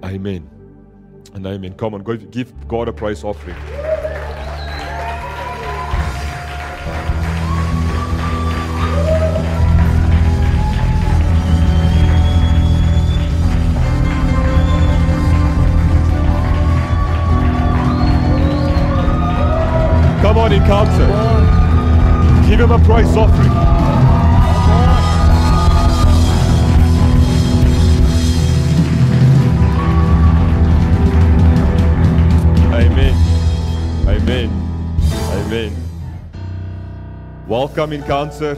Amen. And amen. Come on, go give God a praise offering. Come on, Encounter. Give him a praise offering. Amen. Amen. Amen. Welcome, Encounter.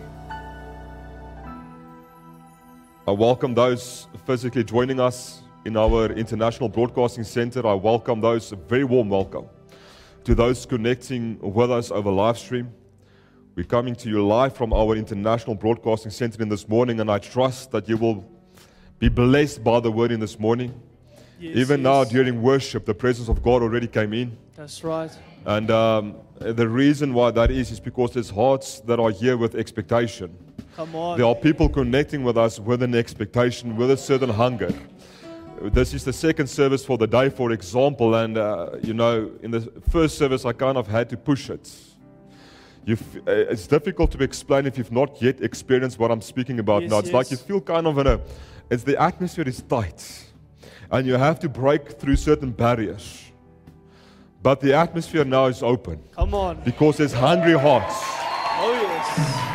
I welcome those physically joining us in our International Broadcasting Center. I welcome those, a very warm welcome to those connecting with us over live stream. We're coming to you live from our International Broadcasting Center in this morning, and I trust that you will be blessed by the word in this morning. Yes, Even yes. now during worship, the presence of God already came in. That's right. And the reason why that is because there's hearts that are here with expectation. Come on. There are people connecting with us with an expectation, with a certain hunger. This is the second service for the day, for example, and in the first service I kind of had to push it. It's difficult to explain if you've not yet experienced what I'm speaking about Yes, now. It's like you feel kind of the atmosphere is tight, and you have to break through certain barriers. But the atmosphere now is open. Come on. Because there's hungry hearts. Oh, yes.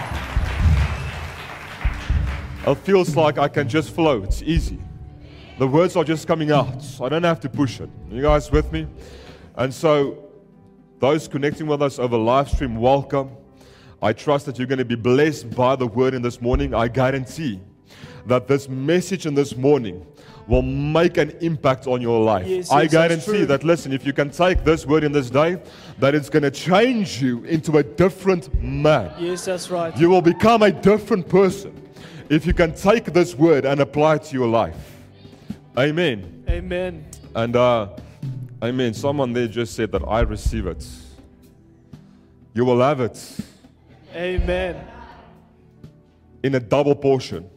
It feels like I can just flow. It's easy. The words are just coming out. I don't have to push it. You guys with me? And so, those connecting with us over live stream, welcome. I trust that you're going to be blessed by the word in this morning. I guarantee that this message in this morning will make an impact on your life. Yes, I yes, that's guarantee true. that, listen, if you can take this word in this day, that it's going to change you into a different man. Yes, that's right. You will become a different person if you can take this word and apply it to your life. Amen. Amen. And amen. Someone there just said that I receive it. You will have it Amen. in a double portion.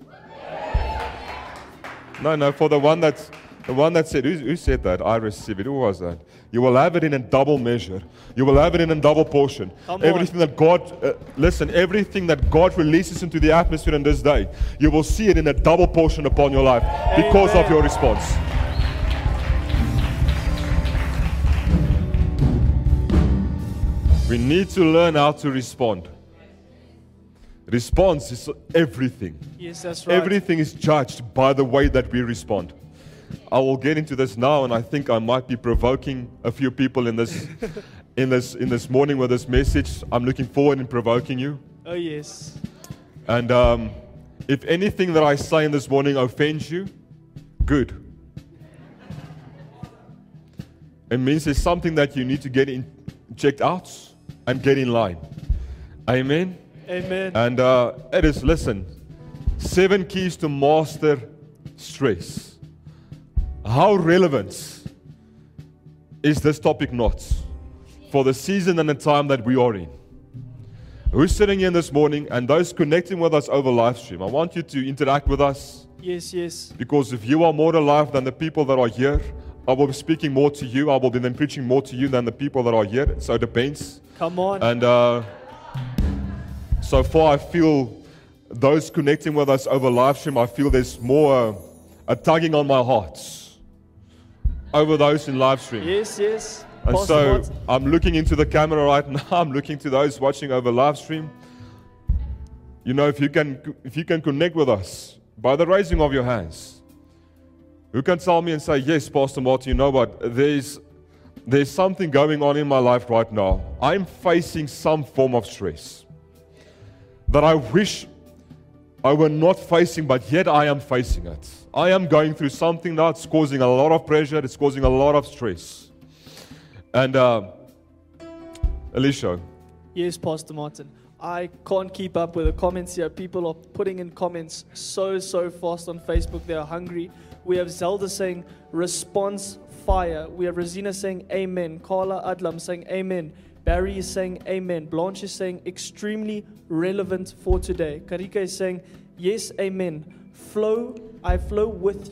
No, for the one that said, who said that? I receive it. Who was that? You will have it in a double measure. You will have it in a double portion. Come Everything that God, everything that God releases into the atmosphere in this day, you will see it in a double portion upon your life because of Amen. your response. We need to learn how to respond. Response is everything. Yes, that's right. Everything is judged by the way that we respond. I will get into this now, and I think I might be provoking a few people in this in this morning with this message. I'm looking forward in provoking you. Oh, yes. And if anything that I say in this morning offends you, good. It means there's something that you need to checked out and get in line. Amen. Amen. And it is, listen, 7 keys to master stress. How relevant is this topic not for the season and the time that we are in? Who's sitting here this morning, and those connecting with us over live stream, I want you to interact with us, Yes, yes. because if you are more alive than the people that are here, I will be speaking more to you. I will be then preaching more to you than the people that are here. So it depends. Come on. And so far, I feel those connecting with us over live stream, I feel there's more a tugging on my heart over those in live stream. Yes, yes. And Pastor so Martin. I'm looking into the camera right now. I'm looking to those watching over live stream. You know, if you can connect with us by the raising of your hands, who can tell me and say, yes, Pastor Martin, you know what? There's something going on in my life right now. I'm facing some form of stress that I wish I were not facing, but yet I am facing it. I am going through something that's causing a lot of pressure. It's causing a lot of stress. And Elisha. Yes, Pastor Martin. I can't keep up with the comments here. People are putting in comments so fast on Facebook. They are hungry. We have Zelda saying, response fire. We have Rosina saying, amen. Carla Adlam saying, amen. Barry is saying, amen. Blanche is saying, extremely relevant for today. Karika is saying, yes, amen. Flow, I flow with you.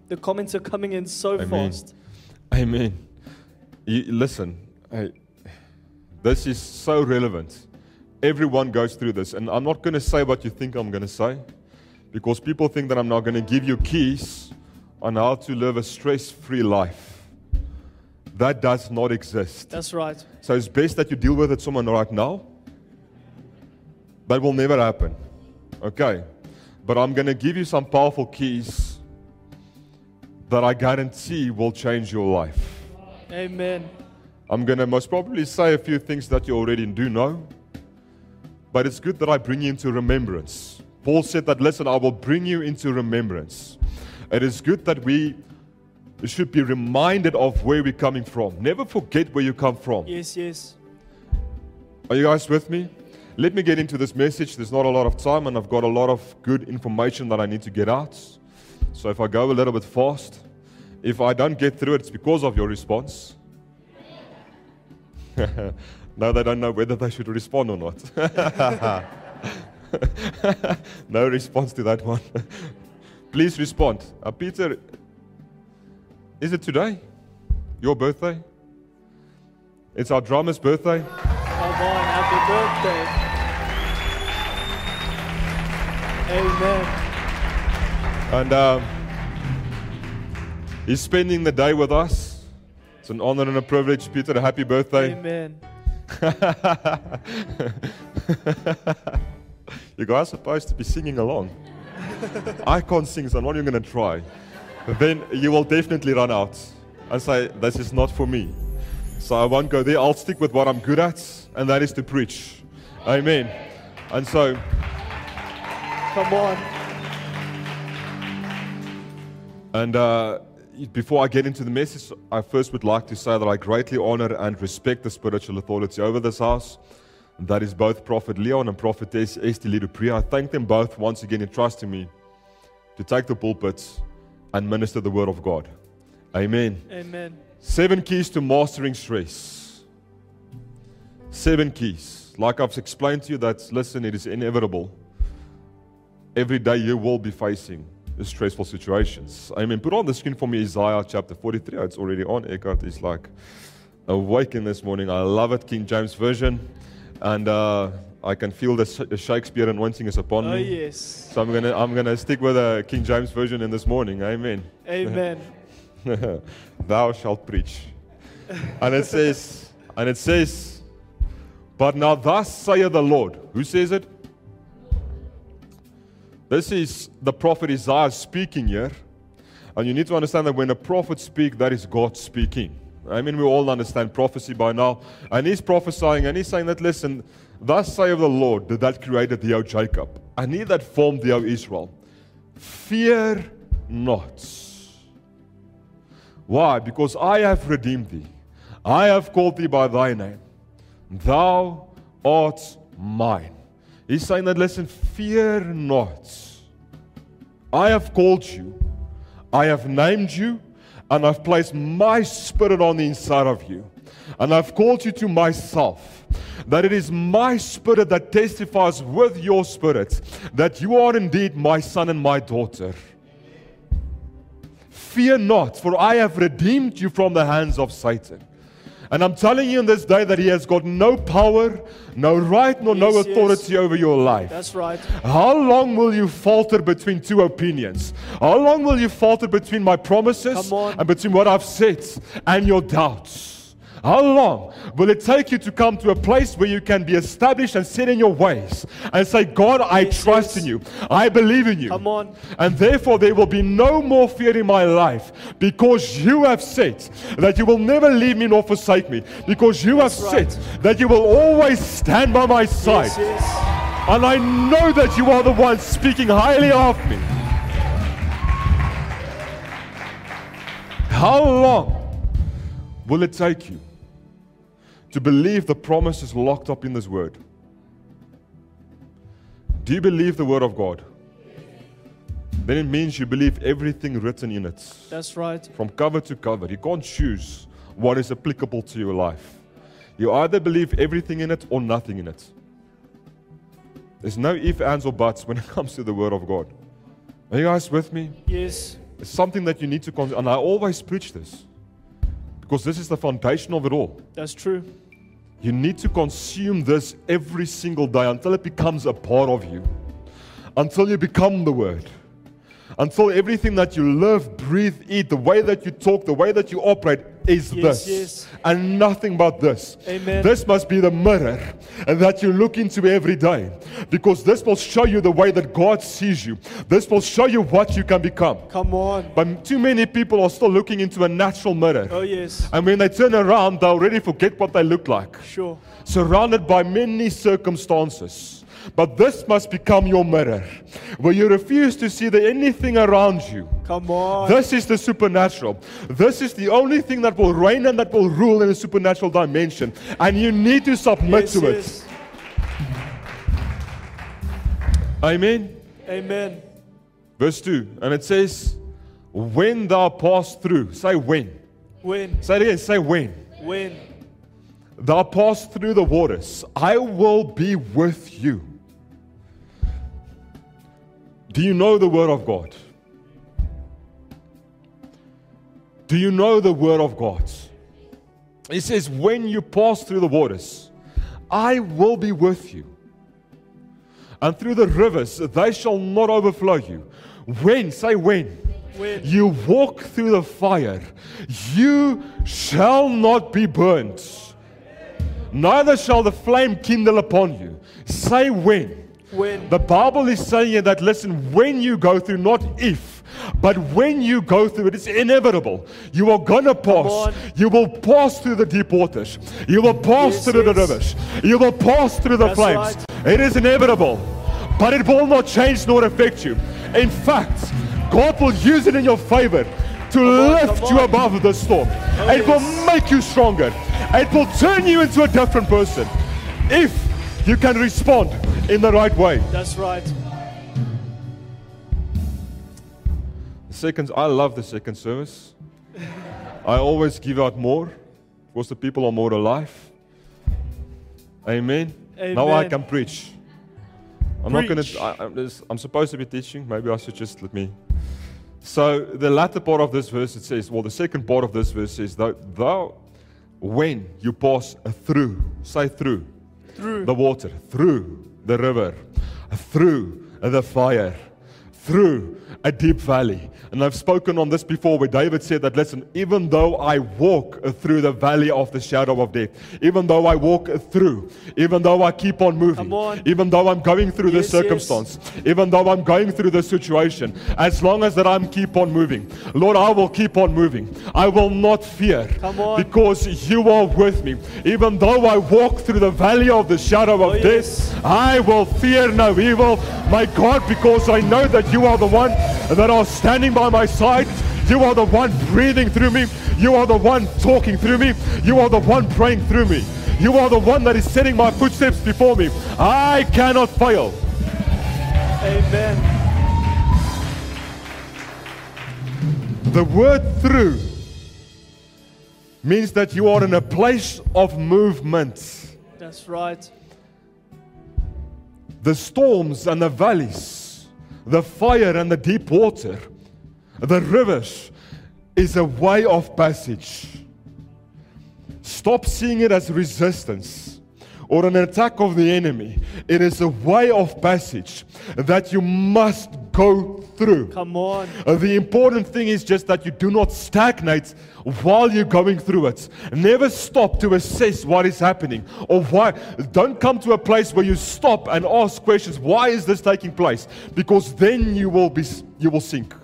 The comments are coming in so Amen. fast. Amen. Listen, this is so relevant. Everyone goes through this. And I'm not going to say what you think I'm going to say, because people think that I'm now going to give you keys on how to live a stress-free life. That does not exist. That's right. So it's best that you deal with it someone right now. That will never happen. Okay. But I'm going to give you some powerful keys that I guarantee will change your life. Amen. I'm going to most probably say a few things that you already do know. But it's good that I bring you into remembrance. Paul said that, listen, I will bring you into remembrance. It is good that we should be reminded of where we're coming from. Never forget where you come from. Yes, yes. Are you guys with me? Let me get into this message. There's not a lot of time, and I've got a lot of good information that I need to get out. So if I go a little bit fast, if I don't get through it, it's because of your response. Now they don't know whether they should respond or not. No response to that one. Please respond. Peter, is it today? Your birthday? It's our drummer's birthday. Come on, happy birthday. Amen. And he's spending the day with us. It's an honor and a privilege. Peter, happy birthday. Amen. You guys are supposed to be singing along. I can't sing, so I'm not even going to try. But then you will definitely run out and say, this is not for me. So I won't go there. I'll stick with what I'm good at, and that is to preach. Amen. And so, Come on. and before I get into the message, I first would like to say that I greatly honor and respect the spiritual authority over this house. And that is both Prophet Leon and Prophetess Esty Lidupri. I thank them both once again in trusting me to take the pulpit and minister the word of God. Amen. Amen. 7 keys to mastering stress. 7 keys. Like I've explained to you, that, listen, it is inevitable. Every day you will be facing stressful situations. Amen. Put on the screen for me Isaiah chapter 43. It's already on. Eckhart is like awakened this morning. I love it. King James Version. And I can feel the Shakespeare anointing is upon Oh, me. yes. So I'm gonna stick with the King James Version in this morning. Amen. Amen. Thou shalt preach. And it says, but now thus saith the Lord. Who says it? This is the prophet Isaiah speaking here. And you need to understand that when a prophet speaks, that is God speaking. I mean, we all understand prophecy by now. And he's prophesying, and he's saying that, listen, thus saith the Lord, that created thee, O Jacob, and he that formed thee, O Israel. Fear not. Why? Because I have redeemed thee. I have called thee by thy name. Thou art mine. He's saying that, listen, fear not. I have called you. I have named you. And I've placed my spirit on the inside of you. And I've called you to myself. That it is my spirit that testifies with your spirit that you are indeed my son and my daughter. Fear not, for I have redeemed you from the hands of Satan. And I'm telling you in this day that he has got no power, no right, nor no Yes, authority over your life. That's right. How long will you falter between two opinions? How long will you falter between my promises Come on. and between what I've said and your doubts? How long will it take you to come to a place where you can be established and sit in your ways and say, God, I Yes, trust yes. in you. I believe in you. Come on. And therefore there will be no more fear in my life, because you have said that you will never leave me nor forsake me, because you That's have right. said that you will always stand by my side. Yes, yes. And I know that you are the one speaking highly of me. How long will it take you to believe the promises locked up in this word? Do you believe the word of God? Then it means you believe everything written in it. That's right. From cover to cover. You can't choose what is applicable to your life. You either believe everything in it or nothing in it. There's no ifs, ands, or buts when it comes to the word of God. Are you guys with me? Yes. It's something that you need to consider. And I always preach this because this is the foundation of it all. That's true. You need to consume this every single day until it becomes a part of you. Until you become the Word. Until everything that you live, breathe, eat, the way that you talk, the way that you operate is Yes, this. yes. And nothing but this. Amen. This must be the mirror that you look into every day. Because this will show you the way that God sees you. This will show you what you can become. Come on. But too many people are still looking into a natural mirror. Oh, yes. And when they turn around, they already forget what they look like. Sure. Surrounded by many circumstances. But this must become your mirror, where you refuse to see anything around you. Come on. This is the supernatural. This is the only thing that will reign and that will rule in a supernatural dimension. And you need to submit to it. Amen. Amen. Verse 2, and it says, when thou pass through, say when. When? Say it again, say when. When? Thou pass through the waters, I will be with you. Do you know the Word of God? Do you know the Word of God? It says, when you pass through the waters, I will be with you. And through the rivers, they shall not overflow you. When, say when. When? You walk through the fire, you shall not be burnt. Neither shall the flame kindle upon you. Say when. When? The Bible is saying that, listen, when you go through, not if, but when you go through it, it's inevitable. You are going to pass. You will pass through the deep waters. You will pass through the rivers. You will pass through the flames. Right. It is inevitable, but it will not change nor affect you. In fact, God will use it in your favor to lift you above the storm. It will make you stronger. It will turn you into a different person if you can respond in the right way. That's right. I love the second service. I always give out more because the people are more alive. Amen. Amen. Now I can preach. I'm not going Preach. to. I'm supposed to be teaching. Maybe I should just let me. So the latter part of this verse, it says, well, the second part of this verse says, thou when you pass through, say through the water, through the river, through the fire, through a deep valley. And I've spoken on this before where David said that, listen, even though I walk through the valley of the shadow of death, even though I walk through, even though I keep on moving, even though I'm going through this circumstance, even though I'm going through this situation, as long as that I'm keep on moving, Lord, I will keep on moving. I will not fear because you are with me. Even though I walk through the valley of the shadow of death, I will fear no evil, my God, because I know that you are the one that are standing by my side. You are the one breathing through me. You are the one talking through me. You are the one praying through me. You are the one that is setting my footsteps before me. I cannot fail. Amen. The word through means that you are in a place of movement. That's right. The storms and the valleys, the fire and the deep water, the rivers is a way of passage. Stop seeing it as resistance or an attack of the enemy. It is a way of passage that you must go through. Come on. The important thing is just that you do not stagnate while you're going through it. Never stop to assess what is happening or why. Don't come to a place where you stop and ask questions. Why is this taking place? Because then you will sink.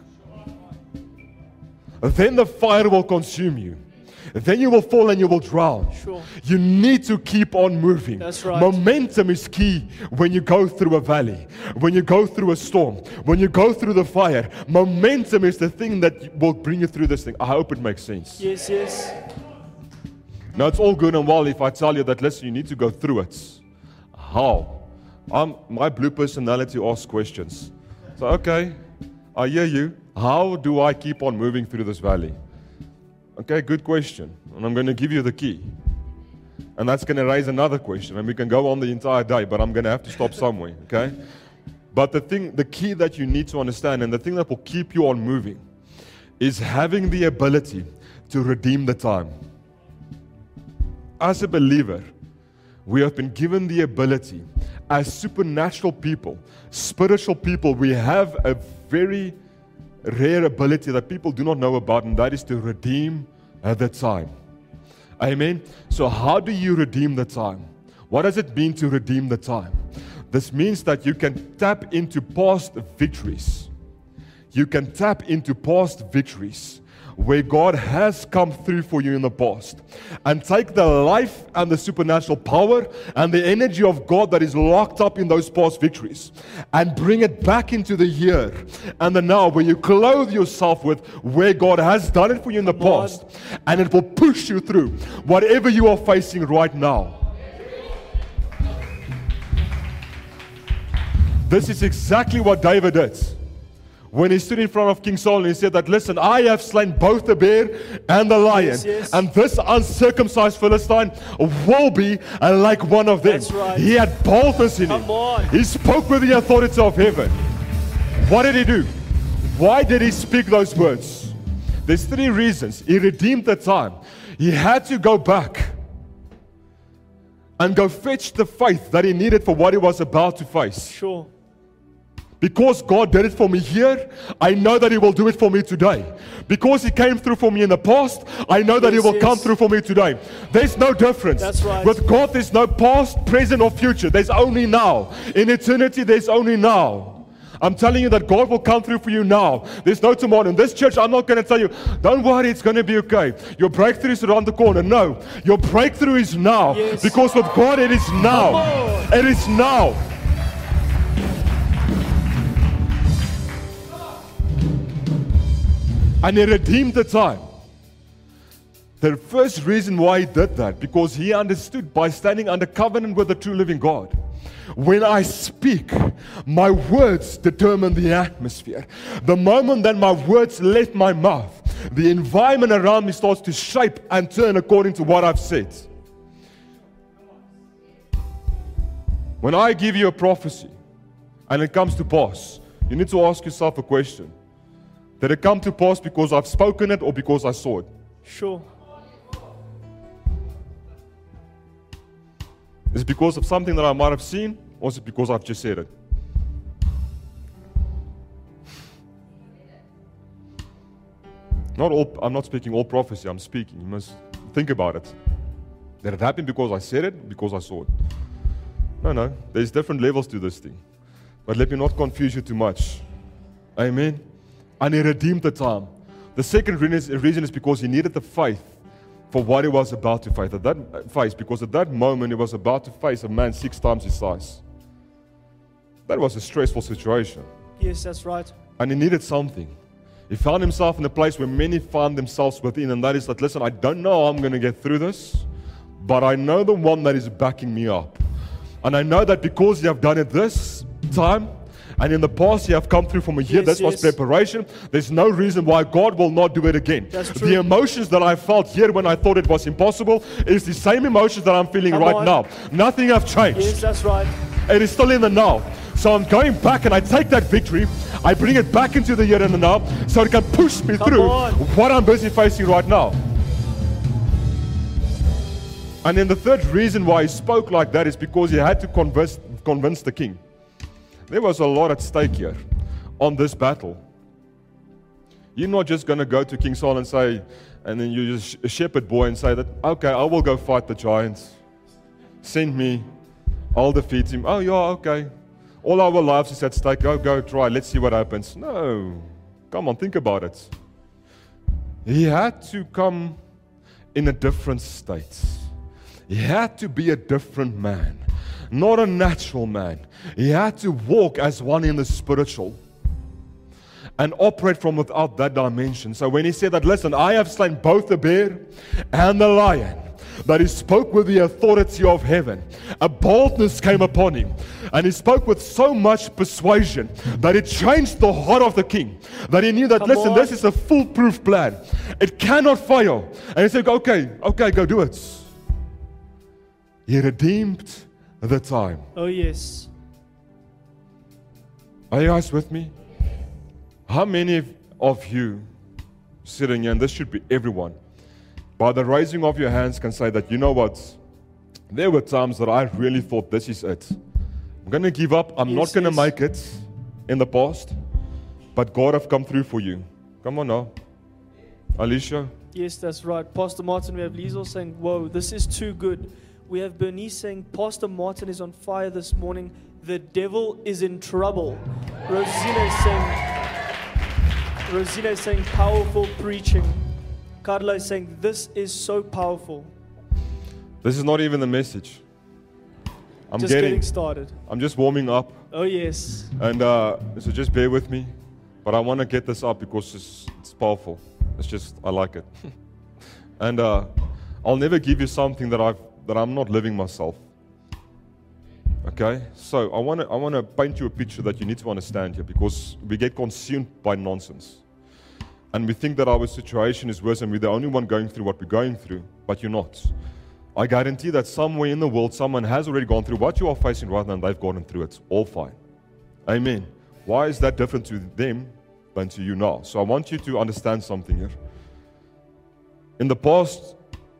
Then the fire will consume you. Then you will fall and you will drown. Sure. You need to keep on moving. That's right. Momentum is key when you go through a valley, when you go through a storm, when you go through the fire. Momentum is the thing that will bring you through this thing. I hope it makes sense. Yes, yes. Now, it's all good and well if I tell you that, listen, you need to go through it. How? My blue personality asks questions. So, okay, I hear you. How do I keep on moving through this valley? Okay, good question. And I'm going to give you the key. And that's going to raise another question. And we can go on the entire day, but I'm going to have to stop somewhere, okay? But the key that you need to understand, and the thing that will keep you on moving, is having the ability to redeem the time. As a believer, we have been given the ability, as supernatural people, spiritual people, we have a very rare ability that people do not know about, and that is to redeem the time. Amen? So how do you redeem the time? What does it mean to redeem the time? This means that you can tap into past victories. You can tap into past victories where God has come through for you in the past, and take the life and the supernatural power and the energy of God that is locked up in those past victories and bring it back into the here and the now, where you clothe yourself with where God has done it for you in the past, and it will push you through whatever you are facing right now. This is exactly what David did. When he stood in front of King Saul and he said that, listen, I have slain both the bear and the lion. Yes. And this uncircumcised Philistine will be like one of them. That's right. He had boldness in him. Come on. He spoke with the authority of heaven. What did he do? Why did he speak those words? There's 3 reasons. He redeemed the time. He had to go back and go fetch the faith that he needed for what he was about to face. Sure. Because God did it for me here, I know that He will do it for me today. Because He came through for me in the past, I know that He will come through for me today. There's no difference. That's right. With God, there's no past, present, or future. There's only now. In eternity, there's only now. I'm telling you that God will come through for you now. There's no tomorrow. In this church, I'm not going to tell you, don't worry, it's going to be okay. Your breakthrough is around the corner. No, your breakthrough is now. Yes. Because with God, it is now. It is now. And He redeemed the time. The first reason why He did that, because He understood by standing under covenant with the true living God. When I speak, my words determine the atmosphere. The moment that my words left my mouth, the environment around me starts to shape and turn according to what I've said. When I give you a prophecy and it comes to pass, you need to ask yourself a question. Did it come to pass because I've spoken it or because I saw it? Sure. Is it because of something that I might have seen, or is it because I've just said it? I'm not speaking all prophecy, I'm speaking. You must think about it. Did it happen because I said it, because I saw it? No, there's different levels to this thing. But let me not confuse you too much. Amen. And He redeemed the time. The second reason is because He needed the faith for what He was about to face. Because at that moment He was about to face a man 6 times his size. That was a stressful situation. Yes, that's right. And He needed something. He found himself in a place where many find themselves within, and that is that, listen, I don't know how I'm going to get through this, but I know the one that is backing me up. And I know that because You have done it this time, and in the past You have come through for me here, Yes, that was preparation. There's no reason why God will not do it again. That's true. The emotions that I felt here when I thought it was impossible is the same emotions that I'm feeling Come right on. now. Nothing have changed. Yes, that's right. It is still in the now. So I'm going back and I take that victory, I bring it back into the here and the now, so it can push me through on. what I'm busy facing right now. And then the third reason why He spoke like that is because He had to convince the king. There was a lot at stake here on this battle. You're not just going to go to King Saul and say, and then you're just a shepherd boy and say that, okay, I will go fight the giants. Send me, I'll defeat him. Oh yeah, okay. All our lives is at stake. Go try. Let's see what happens. No. Come on, think about it. He had to come in a different state. He had to be a different man. Not a natural man. He had to walk as one in the spiritual and operate from without that dimension. So when He said that, listen, I have slain both the bear and the lion, that He spoke with the authority of heaven. A boldness came upon Him. And He spoke with so much persuasion that it changed the heart of the king. That he knew that, listen, this is a foolproof plan. It cannot fail. And He said, okay, go do it. He redeemed the time. Oh, yes. Are you guys with me? How many of you sitting here, and this should be everyone, by the raising of your hands can say that, you know what, there were times that I really thought this is it. I'm going to give up. I'm not going to make it in the past, but God have come through for you. Come on now. Alicia? Yes, that's right. Pastor Martin, we have Liesel saying, whoa, this is too good. We have Bernice saying, Pastor Martin is on fire this morning. The devil is in trouble. Rosina is saying, powerful preaching. Carla is saying, this is so powerful. This is not even the message. I'm just getting started. I'm just warming up. Oh, yes. And so just bear with me. But I want to get this up because it's powerful. It's just, I like it. And I'll never give you something that I'm not living myself. Okay? So I want to paint you a picture that you need to understand here, because we get consumed by nonsense. And we think that our situation is worse and we're the only one going through what we're going through, but you're not. I guarantee that somewhere in the world someone has already gone through what you are facing right now and they've gotten through it. All fine. Amen. Why is that different to them than to you now? So I want you to understand something here. In the past,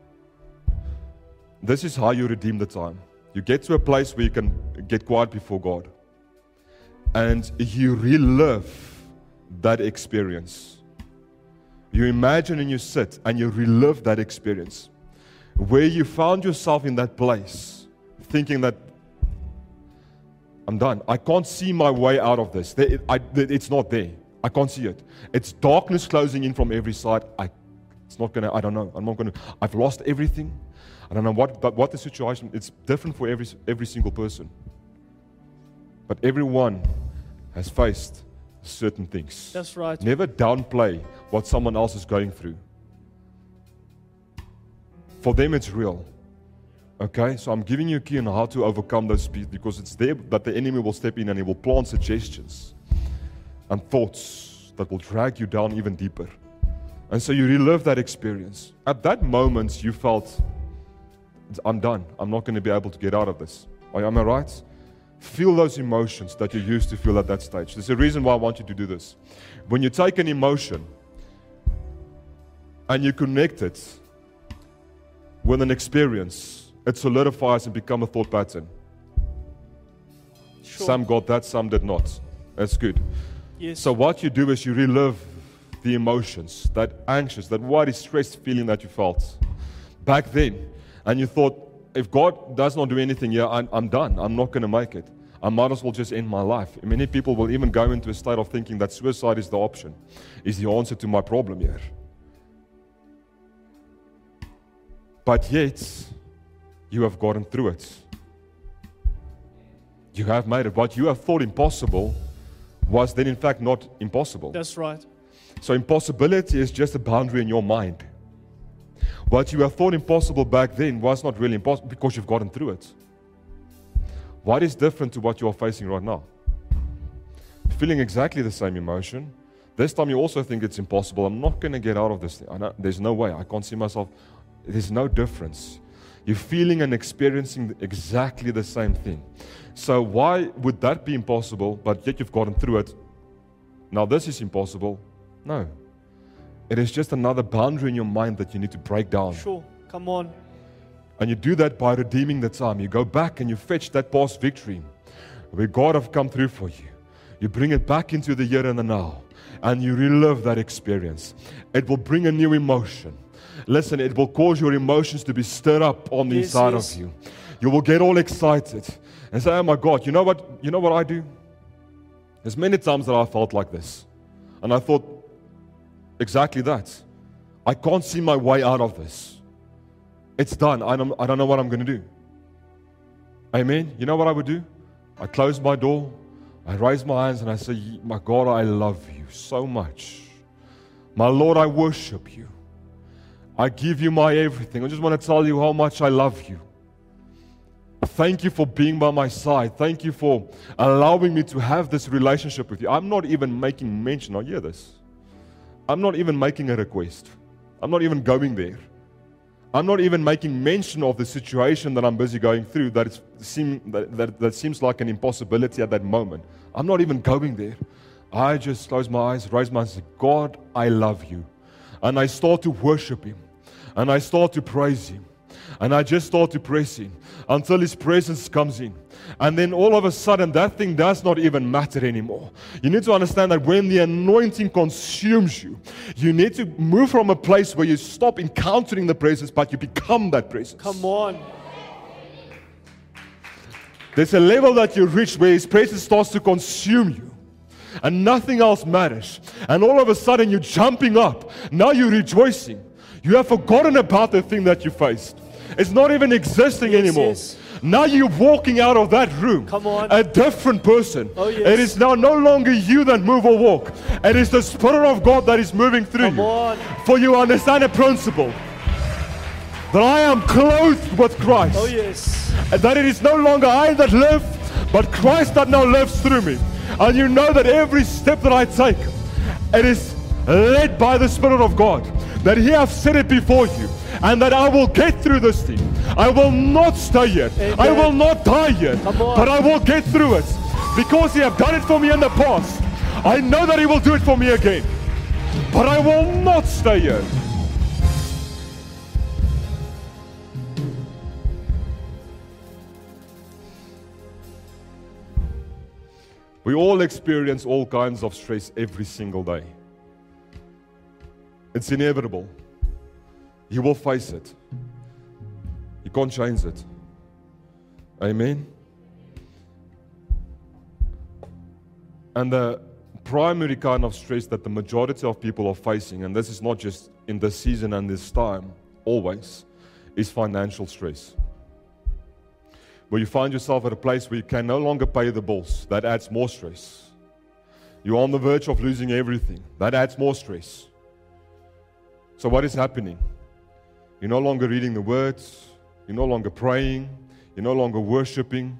this is how you redeem the time. You get to a place where you can get quiet before God. And you relive that experience. You imagine and you sit and you relive that experience. Where you found yourself in that place, thinking that, I'm done. I can't see my way out of this. It's not there. I can't see it. It's darkness closing in from every side. It's not going to, I don't know. I'm not going to, I've lost everything. I don't know what the situation, it's different for every single person. But everyone has faced certain things. That's right. Never downplay what someone else is going through. For them, it's real. Okay? So I'm giving you a key on how to overcome those speeds, because it's there that the enemy will step in and he will plant suggestions and thoughts that will drag you down even deeper. And so you relive that experience. At that moment, you felt, I'm done. I'm not going to be able to get out of this. Am I right? Feel those emotions that you used to feel at that stage. There's a reason why I want you to do this. When you take an emotion and you connect it with an experience, it solidifies and becomes a thought pattern. Sure. Some got that, some did not. That's good. Yes. So what you do is you relive the emotions, that anxious, that worried, stressed feeling that you felt back then. And you thought, if God does not do anything here, I'm done. I'm not going to make it. I might as well just end my life. Many people will even go into a state of thinking that suicide is the option, is the answer to my problem here. But yet, you have gotten through it. You have made it. What you have thought impossible was then in fact not impossible. That's right. So impossibility is just a boundary in your mind. What you have thought impossible back then was not really impossible because you've gotten through it. What is different to what you are facing right now? Feeling exactly the same emotion. This time you also think it's impossible. I'm not going to get out of this thing. There's no way. I can't see myself. There's no difference. You're feeling and experiencing exactly the same thing. So why would that be impossible, but yet you've gotten through it? Now this is impossible. No. It is just another boundary in your mind that you need to break down. Sure. Come on. And you do that by redeeming the time. You go back and you fetch that past victory where God have come through for you. You bring it back into the here and the now. And you relive that experience. It will bring a new emotion. Listen, it will cause your emotions to be stirred up on the inside of you. You will get all excited and say, oh my God, you know what I do? There's many times that I felt like this. And I thought exactly that. I can't see my way out of this. It's done. I don't know what I'm going to do. Amen. You know what I would do? I close my door. I raise my hands and I say, my God, I love you so much. My Lord, I worship you. I give you my everything. I just want to tell you how much I love you. Thank you for being by my side. Thank you for allowing me to have this relationship with you. I'm not even making mention. I hear this. I'm not even making a request. I'm not even going there. I'm not even making mention of the situation that I'm busy going through that seems like an impossibility at that moment. I'm not even going there. I just close my eyes, raise my hands, and say, God, I love you. and I start to worship Him, and I start to praise Him, and I just start to press in until His presence comes in. And then all of a sudden, that thing does not even matter anymore. You need to understand that when the anointing consumes you, you need to move from a place where you stop encountering the presence, but you become that presence. Come on. There's a level that you reach where His presence starts to consume you, and nothing else matters. And all of a sudden, you're jumping up. Now you're rejoicing. You have forgotten about the thing that you faced. It's not even existing anymore. Yes. Now you're walking out of that room Come on. a different person. Oh, yes. It is now no longer you that move or walk. It is the Spirit of God that is moving through Come you. on. For you understand a principle. That I am clothed with Christ. Oh, yes. And that it is no longer I that live, but Christ that now lives through me. And you know that every step that I take, it is led by the Spirit of God. That He has set it before you. And that I will get through this thing. I will not stay here. Amen. I will not die here. Come on. But I will get through it. Because He has done it for me in the past. I know that He will do it for me again. But I will not stay here. We all experience all kinds of stress every single day. It's inevitable. You will face it. You can't change it. Amen? And the primary kind of stress that the majority of people are facing, and this is not just in this season and this time, always, is financial stress. Where you find yourself at a place where you can no longer pay the bills. That adds more stress. You're on the verge of losing everything. That adds more stress. So what is happening? You're no longer reading the words. You're no longer praying. You're no longer worshiping.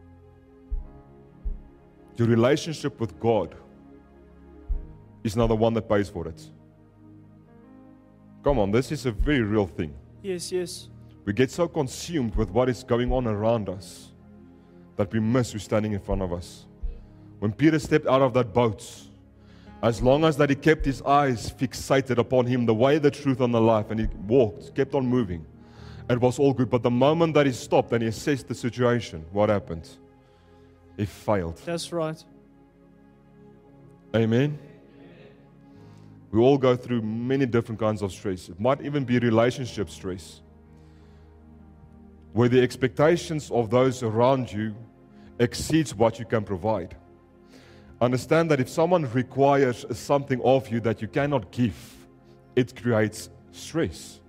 Your relationship with God is now the one that pays for it. Come on, this is a very real thing. Yes, yes. We get so consumed with what is going on around us that we miss who's standing in front of us. When Peter stepped out of that boat, as long as that he kept his eyes fixated upon Him, the way, the truth, and the life, and he walked, kept on moving, it was all good. But the moment that he stopped and he assessed the situation, what happened? He failed. That's right. Amen? We all go through many different kinds of stress. It might even be relationship stress, where the expectations of those around you exceeds what you can provide. Understand that if someone requires something of you that you cannot give, it creates stress.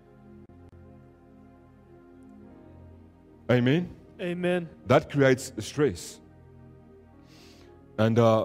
Amen? Amen. That creates stress. And I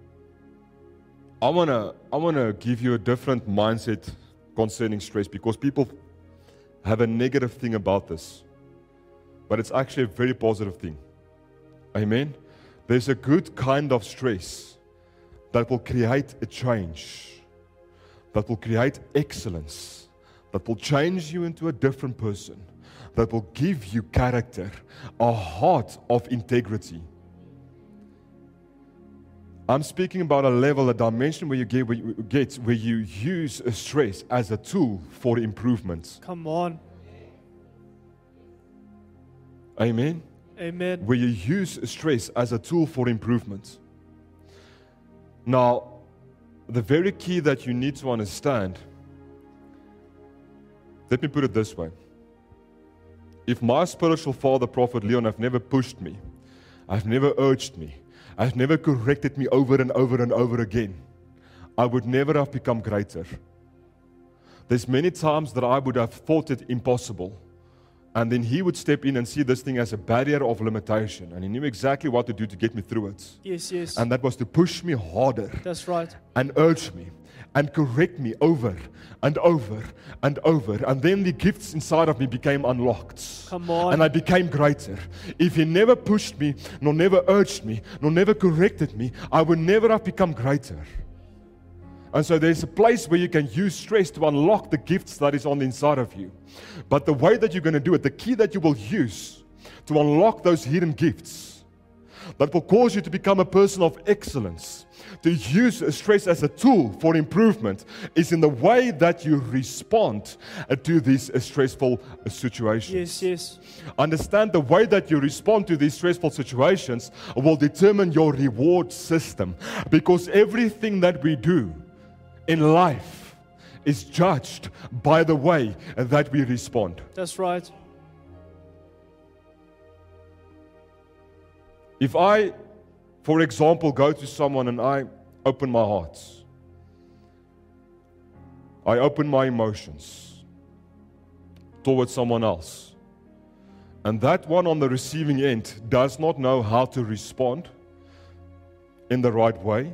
wanna give you a different mindset concerning stress, because people have a negative thing about this. But it's actually a very positive thing. Amen? There's a good kind of stress that will create a change, that will create excellence, that will change you into a different person, that will give you character, a heart of integrity. I'm speaking about a level, a dimension where you use stress as a tool for improvement. Come on. Amen? Amen. Where you use stress as a tool for improvement. Now, the very key that you need to understand, let me put it this way. If my spiritual father, Prophet Leon, have never pushed me, I've never urged me, I've never corrected me over and over and over again, I would never have become greater. There's many times that I would have thought it impossible. And then he would step in and see this thing as a barrier of limitation. And he knew exactly what to do to get me through it. Yes, yes. And that was to push me harder. That's right. And urge me. And correct me over and over and over. And then the gifts inside of me became unlocked. Come on. And I became greater. If he never pushed me, nor never urged me, nor never corrected me, I would never have become greater. And so there's a place where you can use stress to unlock the gifts that is on the inside of you. But the way that you're going to do it, the key that you will use to unlock those hidden gifts, that will cause you to become a person of excellence, to use stress as a tool for improvement, is in the way that you respond to these stressful situations. Yes, yes. Understand the way that you respond to these stressful situations will determine your reward system, because everything that we do in life is judged by the way that we respond. That's right. If I, for example, go to someone and I open my heart, I open my emotions towards someone else, and that one on the receiving end does not know how to respond in the right way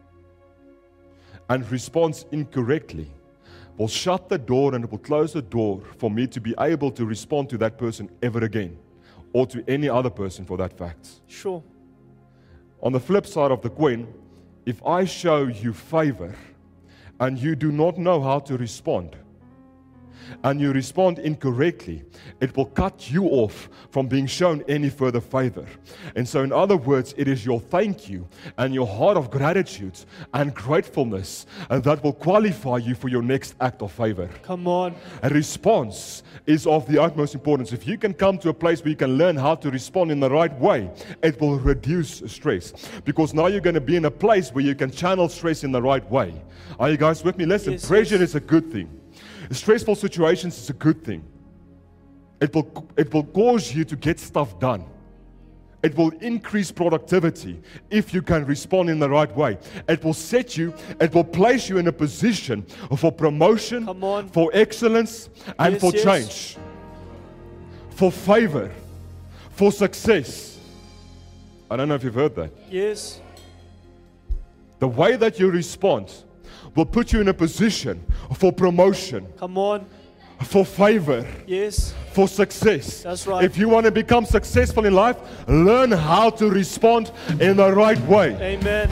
and responds incorrectly, will shut the door and it will close the door for me to be able to respond to that person ever again, or to any other person for that fact. Sure. On the flip side of the coin, if I show you favor and you do not know how to respond, and you respond incorrectly, it will cut you off from being shown any further favor. And so in other words, it is your thank you and your heart of gratitude and gratefulness that will qualify you for your next act of favor. Come on. A response is of the utmost importance. If you can come to a place where you can learn how to respond in the right way, it will reduce stress. Because now you're going to be in a place where you can channel stress in the right way. Are you guys with me? Listen, Yes, pressure yes. is a good thing. Stressful situations is a good thing. It will cause you to get stuff done. It will increase productivity if you can respond in the right way. It will place you in a position for promotion, Come on. for excellence, and Yes, for yes. change, for favor, for success. I don't know if you've heard that. Yes. The way that you respond will put you in a position for promotion, Come on. for favor, Yes. for success. That's right. If you want to become successful in life, learn how to respond in the right way. Amen.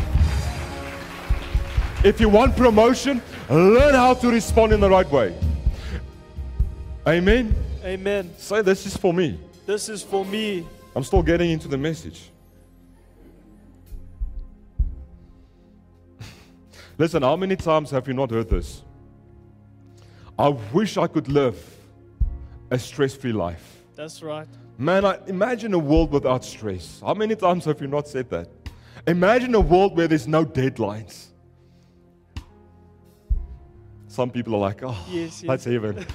If you want promotion, learn how to respond in the right way. Amen. Amen. Say, this is for me. This is for me. I'm still getting into the message. Listen, how many times have you not heard this? I wish I could live a stress-free life. That's right. Man, imagine a world without stress. How many times have you not said that? Imagine a world where there's no deadlines. Some people are like, oh, Yes, yes. that's heaven.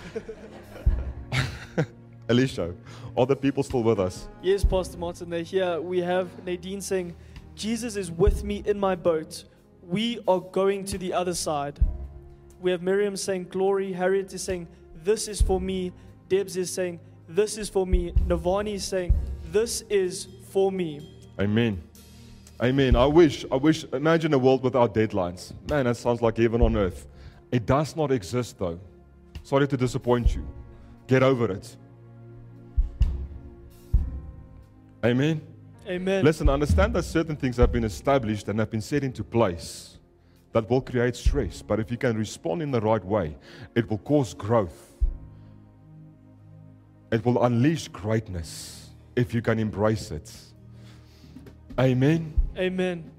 Alicia, are the people still with us? Yes, Pastor Martin, they're here. We have Nadine saying, Jesus is with me in my boat. We are going to the other side. We have Miriam saying, glory. Harriet is saying, this is for me. Debs is saying, this is for me. Navani is saying, this is for me. Amen. Amen. I wish, imagine a world without deadlines. Man, that sounds like heaven on earth. It does not exist though. Sorry to disappoint you. Get over it. Amen. Amen. Listen, understand that certain things have been established and have been set into place that will create stress. But if you can respond in the right way, it will cause growth. It will unleash greatness if you can embrace it. Amen. Amen.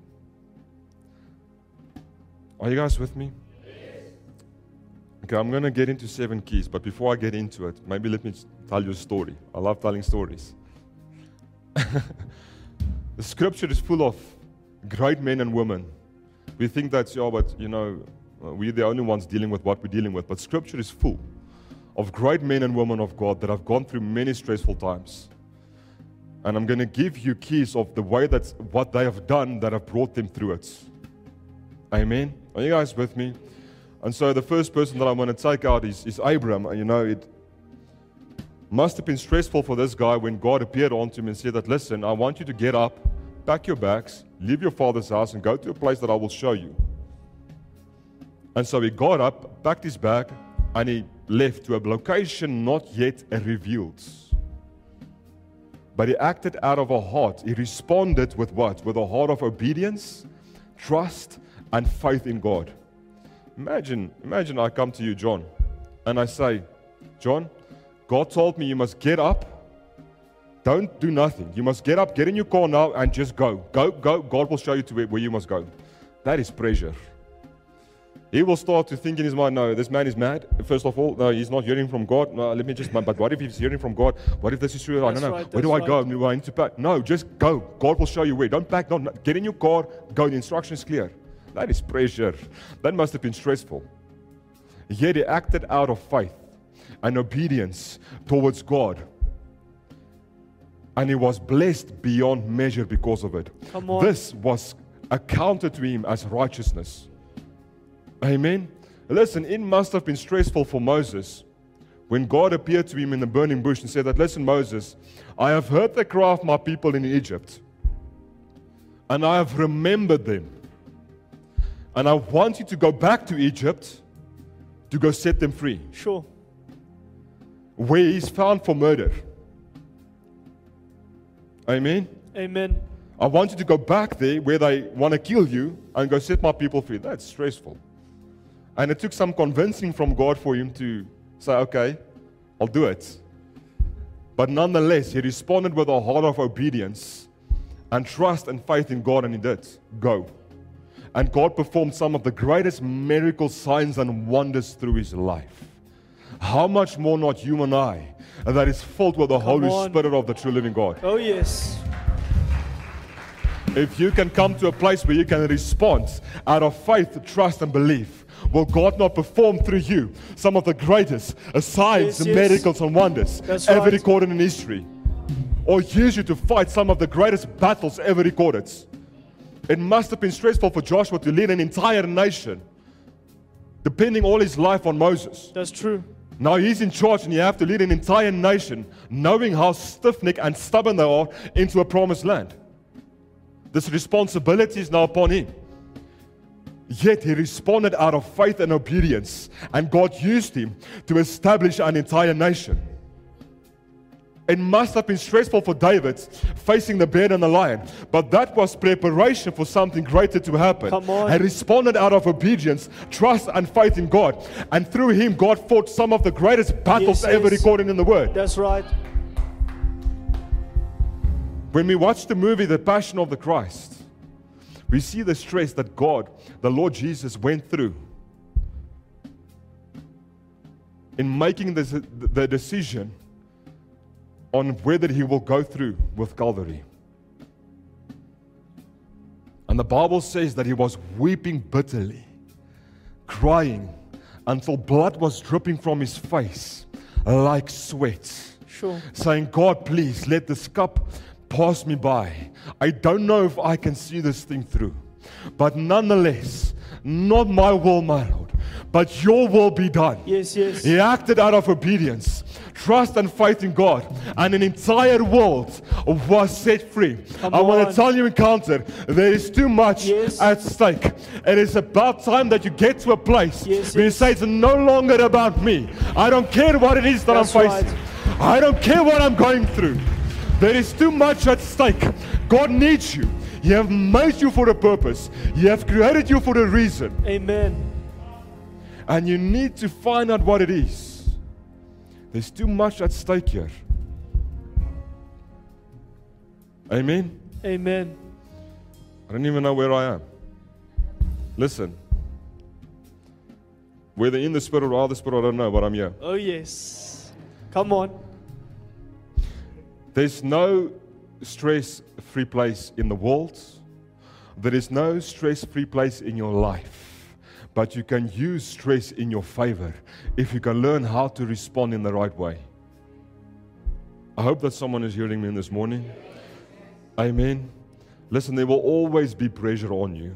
Are you guys with me? Okay, I'm going to get into 7 keys, but before I get into it, maybe let me tell you a story. I love telling stories. The scripture is full of great men and women. We think that, yeah, but you know, we're the only ones dealing with what we're dealing with. But scripture is full of great men and women of God that have gone through many stressful times. And I'm going to give you keys of the way that's what they have done that have brought them through it. Amen. Are you guys with me? And so the first person that I'm going to take out is Abraham. And you know, it must have been stressful for this guy when God appeared unto him and said that, listen, I want you to get up, pack your bags, leave your father's house and go to a place that I will show you. And so he got up, packed his bag, and he left to a location not yet revealed. But he acted out of a heart. He responded with what? With a heart of obedience, trust, and faith in God. Imagine I come to you, John, and I say, John, God told me you must get up, Don't do nothing. You must get up, get in your car now, and just go. Go. God will show you to where you must go. That is pressure. He will start to think in his mind, no, this man is mad. First of all, no, he's not hearing from God. No, let me just, but what if he's hearing from God? What if this is true? I don't know. Right, where do I that's go? right. Do I need to pack? No, just go. God will show you where. Don't pack. Don't get in your car. Go. The instruction is clear. That is pressure. That must have been stressful. Yet he acted out of faith and obedience towards God. And he was blessed beyond measure because of it. Come on. This was accounted to him as righteousness. Amen. Listen, it must have been stressful for Moses when God appeared to him in the burning bush and said that, listen, Moses, I have heard the cry of my people in Egypt, and I have remembered them. And I want you to go back to Egypt to go set them free, Sure. where he's found for murder. Amen. Amen. I want you to go back there where they want to kill you and go set my people free. That's stressful. And it took some convincing from God for him to say, okay, I'll do it. But nonetheless, he responded with a heart of obedience and trust and faith in God, and he did. Go. And God performed some of the greatest miracle signs and wonders through his life. How much more not you and I, that is filled with the Holy on. Spirit of the true living God. Oh, yes. If you can come to a place where you can respond out of faith, trust, and belief, will God not perform through you some of the greatest signs, Yes, yes. miracles, and wonders That's ever right. recorded in history? Or use you to fight some of the greatest battles ever recorded? It must have been stressful for Joshua to lead an entire nation, depending all his life on Moses. That's true. Now he's in charge and you have to lead an entire nation, knowing how stiff-necked and stubborn they are, into a promised land. This responsibility is now upon him. Yet he responded out of faith and obedience, and God used him to establish an entire nation. It must have been stressful for David facing the bear and the lion, but that was preparation for something greater to happen. Come on. He responded out of obedience, trust, and faith in God, and through him God fought some of the greatest battles Yes, ever yes. recorded in the Word. That's right. When we watch the movie The Passion of the Christ, we see the stress that God, the Lord Jesus, went through in making the decision on whether he will go through with Calvary. And the Bible says that he was weeping bitterly, crying until blood was dripping from his face like sweat, Sure. saying, God, please let this cup pass me by. I don't know if I can see this thing through. But nonetheless, not my will, my Lord, but your will be done. Yes, yes. He acted out of obedience, trust, and faith in God, and an entire world was set free. Come I want on. to tell you, Encounter, there is too much Yes. at stake. It is about time that you get to a place Yes, where you yes. say, it's no longer about me. I don't care what it is that That's I'm facing. right. I don't care what I'm going through. There is too much at stake. God needs you. He has made you for a purpose. He has created you for a reason. Amen. And you need to find out what it is. There's too much at stake here. Amen? Amen. I don't even know where I am. Listen. Whether in the Spirit or out of the Spirit, I don't know, but I'm here. Oh, yes. Come on. There's no stress-free place in the world. There is no stress-free place in your life. But you can use stress in your favor if you can learn how to respond in the right way. I hope that someone is hearing me this morning. Amen. Listen, there will always be pressure on you.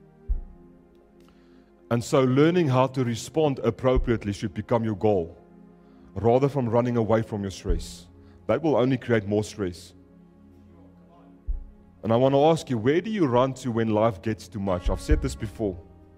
And so learning how to respond appropriately should become your goal, rather from running away from your stress. That will only create more stress. And I want to ask you, where do you run to when life gets too much? I've said this before.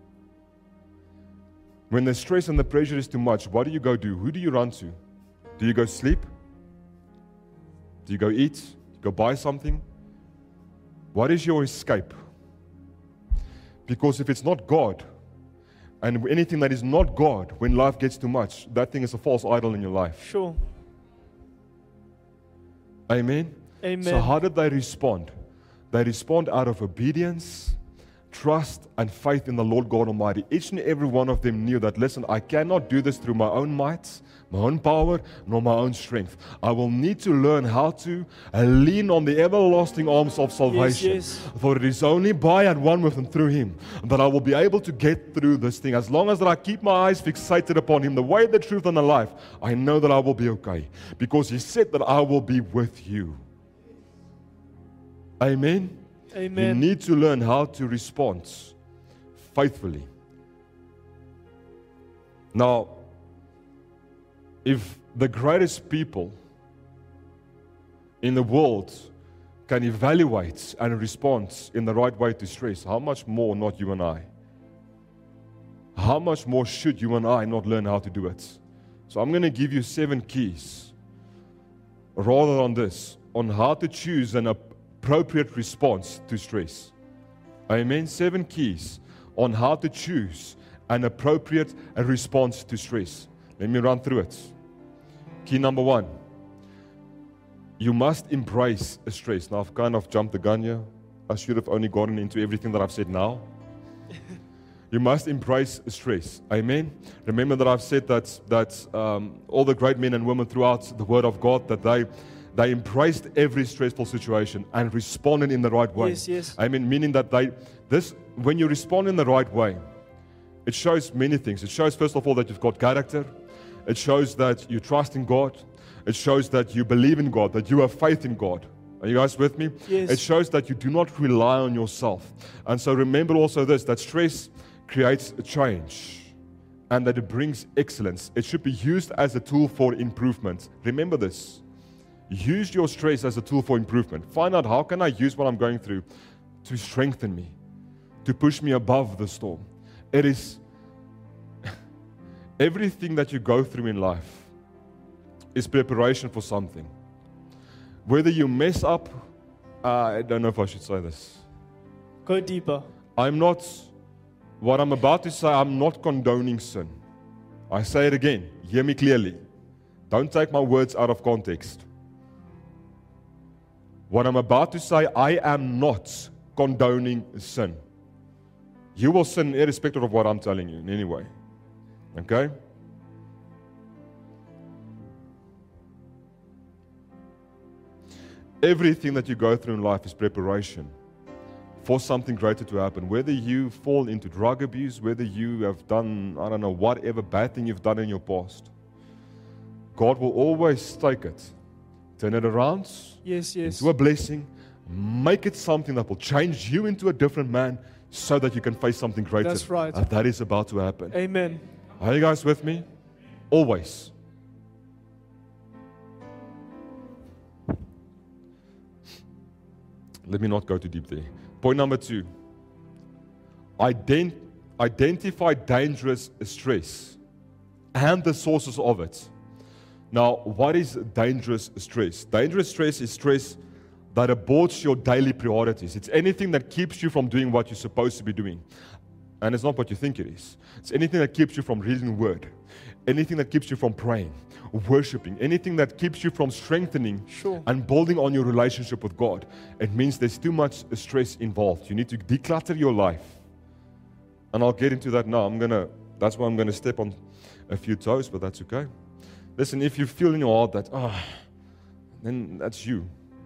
When the stress and the pressure is too much, what do you go do? Who do you run to? Do you go sleep? Do you go eat? Do you go buy something? What is your escape? Because if it's not God, and anything that is not God, when life gets too much, that thing is a false idol in your life. Sure. Amen? Amen. So how did they respond? They respond out of obedience, trust, and faith in the Lord God Almighty. Each and every one of them knew that, listen, I cannot do this through my own might, my own power, nor my own strength. I will need to learn how to lean on the everlasting arms of salvation. Yes. For it is only by and one with and through Him that I will be able to get through this thing. As long as that I keep my eyes fixated upon Him, the way, the truth, and the life, I know that I will be okay. Because He said that I will be with you. Amen? Amen. You need to learn how to respond faithfully. Now, if the greatest people in the world can evaluate and respond in the right way to stress, how much more not you and I? How much more should you and I not learn how to do it? So I'm going to give you 7 keys, rather on this, on how to choose an appropriate response to stress. Amen. 7 keys on how to choose an appropriate response to stress. Let me run through it. Key number 1. You must embrace stress. Now, I've kind of jumped the gun here. I should have only gotten into everything that I've said now. You must embrace stress. Amen. Remember that I've said that all the great men and women throughout the Word of God, that they embraced every stressful situation and responded in the right way. Yes. I mean, meaning that when you respond in the right way, it shows many things. It shows, first of all, that you've got character. It shows that you trust in God. It shows that you believe in God, that you have faith in God. Are you guys with me? Yes. It shows that you do not rely on yourself. And so remember also this, that stress creates a change and that it brings excellence. It should be used as a tool for improvement. Remember this. Use your stress as a tool for improvement. Find out, how can I use what I'm going through to strengthen me, to push me above the storm. It is everything that you go through in life is preparation for something. Whether you mess up, I don't know if I should say this. Go deeper. What I'm about to say, I'm not condoning sin. I say it again. Hear me clearly. Don't take my words out of context. What I'm about to say, I am not condoning sin. You will sin irrespective of what I'm telling you in any way. Okay? Everything that you go through in life is preparation for something greater to happen. Whether you fall into drug abuse, whether you have done, I don't know, whatever bad thing you've done in your past, God will always take it, turn it around into a blessing, make it something that will change you into a different man so that you can face something greater. That's right. And that is about to happen. Amen. Are you guys with me? Always. Let me not go too deep there. Point number 2. Identify dangerous stress and the sources of it. Now, what is dangerous stress? Dangerous stress is stress that aborts your daily priorities. It's anything that keeps you from doing what you're supposed to be doing. And it's not what you think it is. It's anything that keeps you from reading the Word. Anything that keeps you from praying, worshiping. Anything that keeps you from strengthening and building on your relationship with God. It means there's too much stress involved. You need to declutter your life. And I'll get into that now. That's why I'm going to step on a few toes, but that's okay. Listen, if you feel in your heart that, then that's you.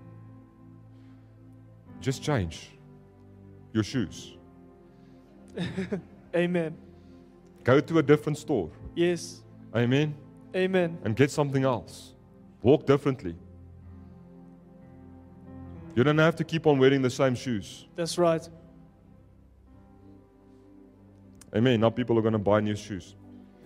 Just change your shoes. Amen. Go to a different store. Yes. Amen. Amen. And get something else. Walk differently. You don't have to keep on wearing the same shoes. That's right. Amen. Now people are going to buy new shoes.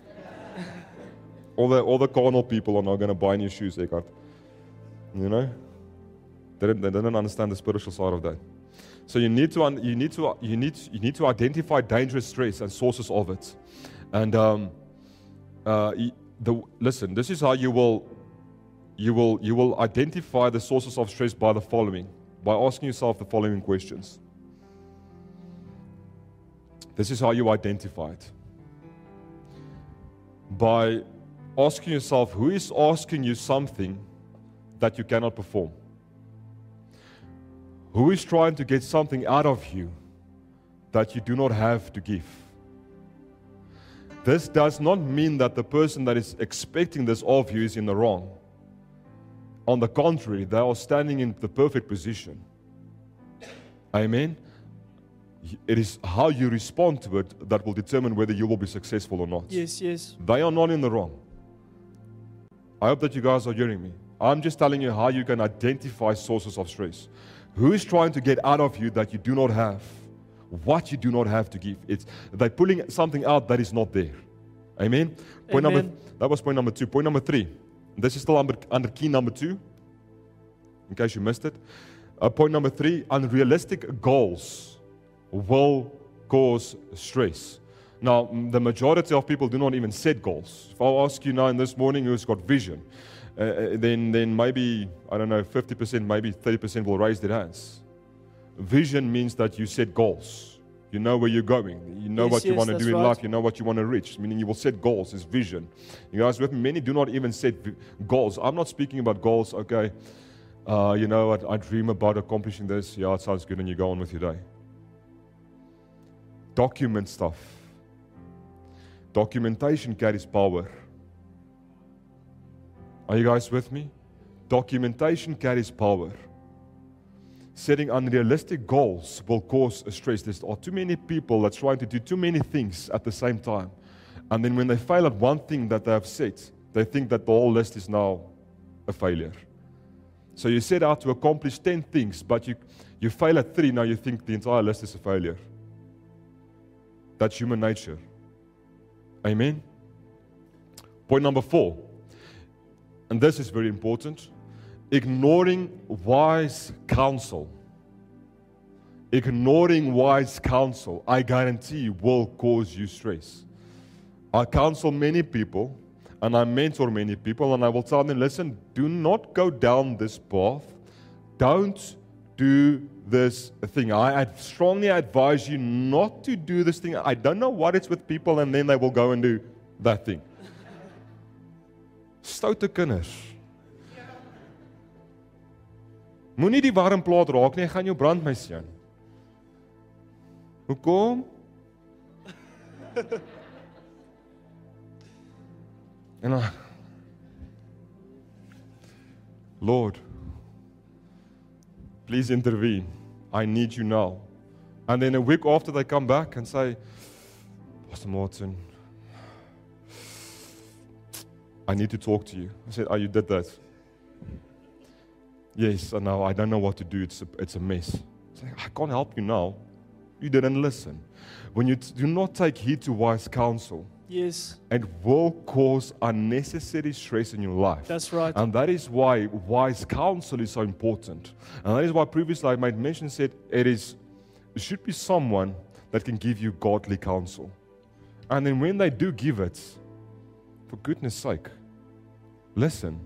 all the carnal people are not going to buy new shoes, Eckhart. You know? They don't understand the spiritual side of that. So you need to identify dangerous stress and sources of it. And listen, this is how you will identify the sources of stress by asking yourself the following questions. This is how you identify it. By asking yourself, who is asking you something that you cannot perform? Who is trying to get something out of you that you do not have to give? This does not mean that the person that is expecting this of you is in the wrong. On the contrary, they are standing in the perfect position. Amen? It is how you respond to it that will determine whether you will be successful or not. Yes, yes. They are not in the wrong. I hope that you guys are hearing me. I'm just telling you how you can identify sources of stress. Who is trying to get out of you that you do not have? What you do not have to give. They're pulling something out that is not there. Amen? That was point number 2. Point number 3. This is still under key number 2, in case you missed it. Point number 3, unrealistic goals will cause stress. Now, the majority of people do not even set goals. If I ask you now in this morning who's got vision, then maybe, I don't know, 50%, maybe 30% will raise their hands. Vision means that you set goals. You know where you're going. You know what you want to do in life. You know what you want to reach. Meaning you will set goals. It's vision. You guys with me? Many do not even set goals. I'm not speaking about goals, okay. You know, I dream about accomplishing this. Yeah, it sounds good, and you go on with your day. Document stuff. Documentation carries power. Are you guys with me? Documentation carries power. Setting unrealistic goals will cause stress. There are too many people that's trying to do too many things at the same time. And then when they fail at one thing that they have set, they think that the whole list is now a failure. So you set out to accomplish 10 things, but you fail at 3, now you think the entire list is a failure. That's human nature. Amen? Point number 4, and this is very important. Ignoring wise counsel. Ignoring wise counsel, I guarantee, will cause you stress. I counsel many people, and I mentor many people, and I will tell them, listen, do not go down this path. Don't do this thing. I strongly advise you not to do this thing. I don't know what it's with people, and then they will go and do that thing. Stoute kinders. Moenie die warm plaat raak nie, gaan jou brand my seun. Hoekom? En Lord, please intervene. I need you now. And then a week after they come back and say, Pastor Martin, I need to talk to you. I said, oh, you did that? Yes, and now I don't know what to do. It's a mess. It's like, I can't help you now. You didn't listen. When you do not take heed to wise counsel, yes, it will cause unnecessary stress in your life. That's right. And that is why wise counsel is so important. And that is why previously I made mention, said it should be someone that can give you godly counsel. And then when they do give it, for goodness sake, listen.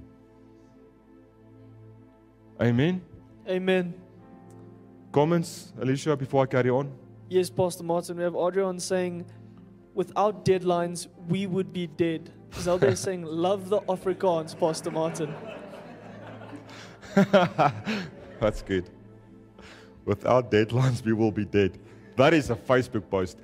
Amen? Amen. Comments, Alicia, before I carry on? Yes, Pastor Martin, we have Adrian saying, without deadlines, we would be dead. Zelda is saying, love the Afrikaans, Pastor Martin. That's good. Without deadlines, we will be dead. That is a Facebook post.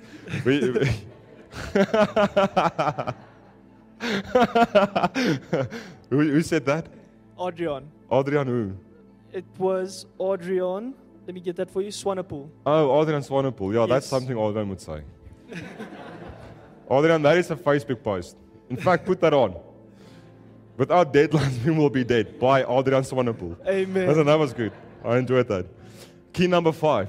Who said that? Adrian. Adrian who? It was Adrian. Let me get that for you. Swanepoel. Oh, Adrian Swanepoel. Yeah, yes. That's something Adrian would say. Adrian, that is a Facebook post. In fact, put that on. Without deadlines, we will be dead. By Adrian Swanepoel. Amen. Listen, that was good. I enjoyed that. Key number 5.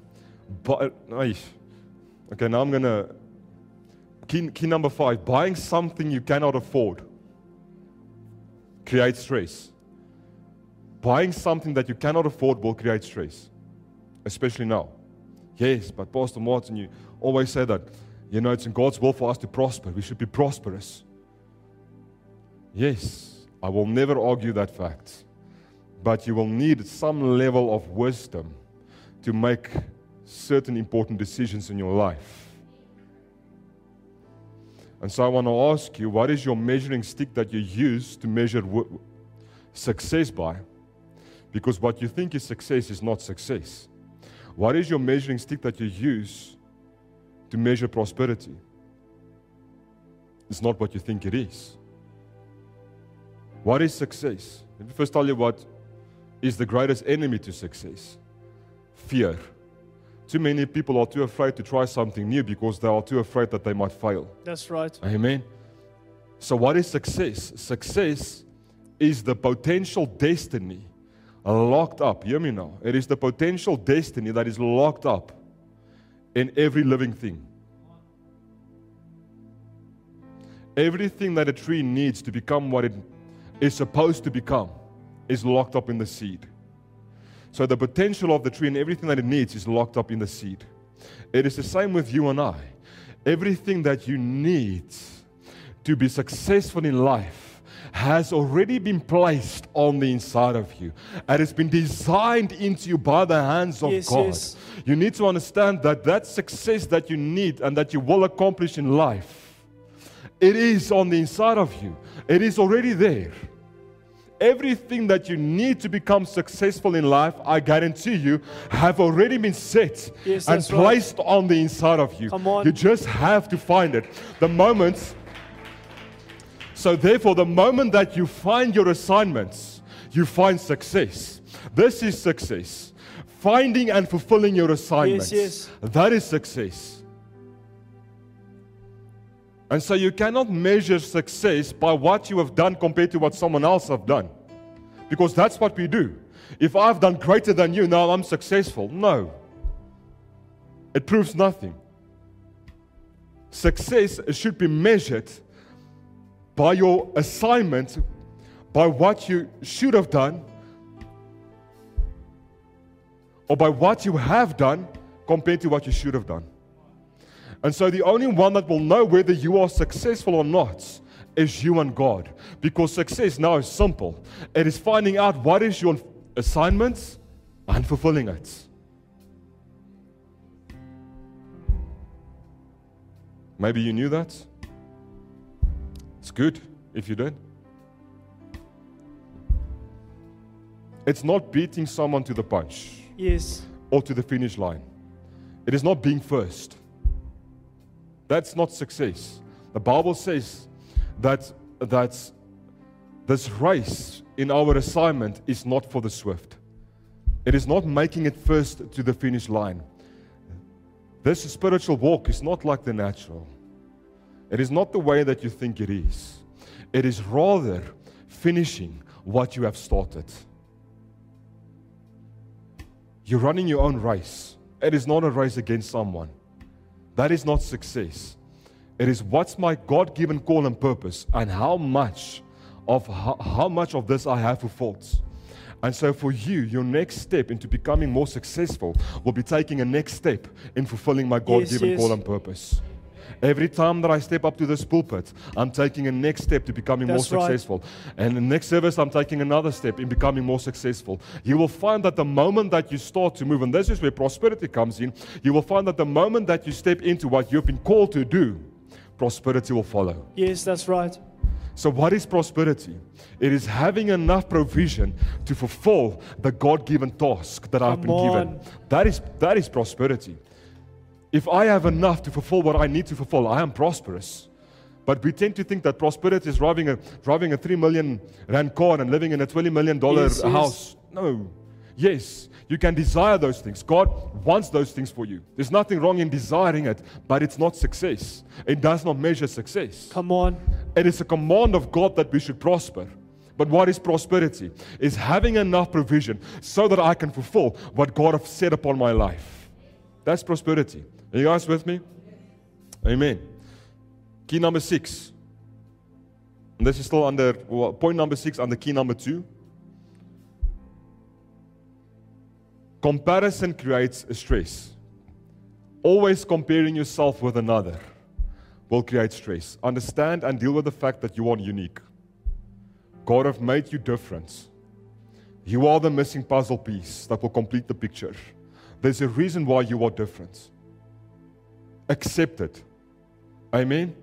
Okay, now I'm going to... Key number 5. Buying something you cannot afford creates stress. Buying something that you cannot afford will create stress. Especially now. Yes, but Pastor Martin, you always say that, you know, it's in God's will for us to prosper. We should be prosperous. Yes, I will never argue that fact. But you will need some level of wisdom to make certain important decisions in your life. And so I want to ask you, what is your measuring stick that you use to measure success by? Because what you think is success is not success. What is your measuring stick that you use to measure prosperity? It's not what you think it is. What is success? Let me first tell you what is the greatest enemy to success. Fear. Too many people are too afraid to try something new because they are too afraid that they might fail. That's right. Amen. So what is success? Success is the potential destiny locked up. Hear me now. It is the potential destiny that is locked up in every living thing. Everything that a tree needs to become what it is supposed to become is locked up in the seed. So the potential of the tree and everything that it needs is locked up in the seed. It is the same with you and I. Everything that you need to be successful in life has already been placed on the inside of you. And it's been designed into you by the hands of God. Yes. You need to understand that that success that you need and that you will accomplish in life, it is on the inside of you. It is already there. Everything that you need to become successful in life, I guarantee you, have already been set Yes, and that's right. placed on the inside of you. Come on. You just have to find it. So therefore, the moment that you find your assignments, you find success. This is success. Finding and fulfilling your assignments. Yes. That is success. And so you cannot measure success by what you have done compared to what someone else have done. Because that's what we do. If I've done greater than you, now I'm successful. No. It proves nothing. Success should be measured by your assignment, by what you should have done, or by what you have done compared to what you should have done. And so the only one that will know whether you are successful or not is you and God. Because success now is simple. It is finding out what is your assignment and fulfilling it. Maybe you knew that. It's good if you did. It's not beating someone to the punch Yes. or to the finish line. It is not being first. That's not success. The Bible says that this race in our assignment is not for the swift. It is not making it first to the finish line. This spiritual walk is not like the natural. It is not the way that you think it is. It is rather finishing what you have started. You're running your own race. It is not a race against someone. That is not success. It is what's my God-given call and purpose, and how much of this I have fulfilled. And so for you, your next step into becoming more successful will be taking a next step in fulfilling my God-given Yes. call and purpose. Every time that I step up to this pulpit, I'm taking a next step to becoming That's more right. successful. And the next service, I'm taking another step in becoming more successful. You will find that the moment that you start to move, and this is where prosperity comes in, you will find that the moment that you step into what you've been called to do, prosperity will follow. Yes, that's right. So what is prosperity? It is having enough provision to fulfill the God-given task that I've Come been given. on. That is prosperity. If I have enough to fulfill what I need to fulfill, I am prosperous. But we tend to think that prosperity is driving a 3 million rand car and living in a $20 million Yes, house. No. Yes, you can desire those things. God wants those things for you. There's nothing wrong in desiring it, but it's not success. It does not measure success. Come on. It is a command of God that we should prosper. But what is prosperity? Is having enough provision so that I can fulfill what God has set upon my life. That's prosperity. Are you guys with me? Amen. Key number 6. And this is still under point number 6 under key number 2. Comparison creates stress. Always comparing yourself with another will create stress. Understand and deal with the fact that you are unique. God has made you different. You are the missing puzzle piece that will complete the picture. There's a reason why you are different. Accept it. Amen.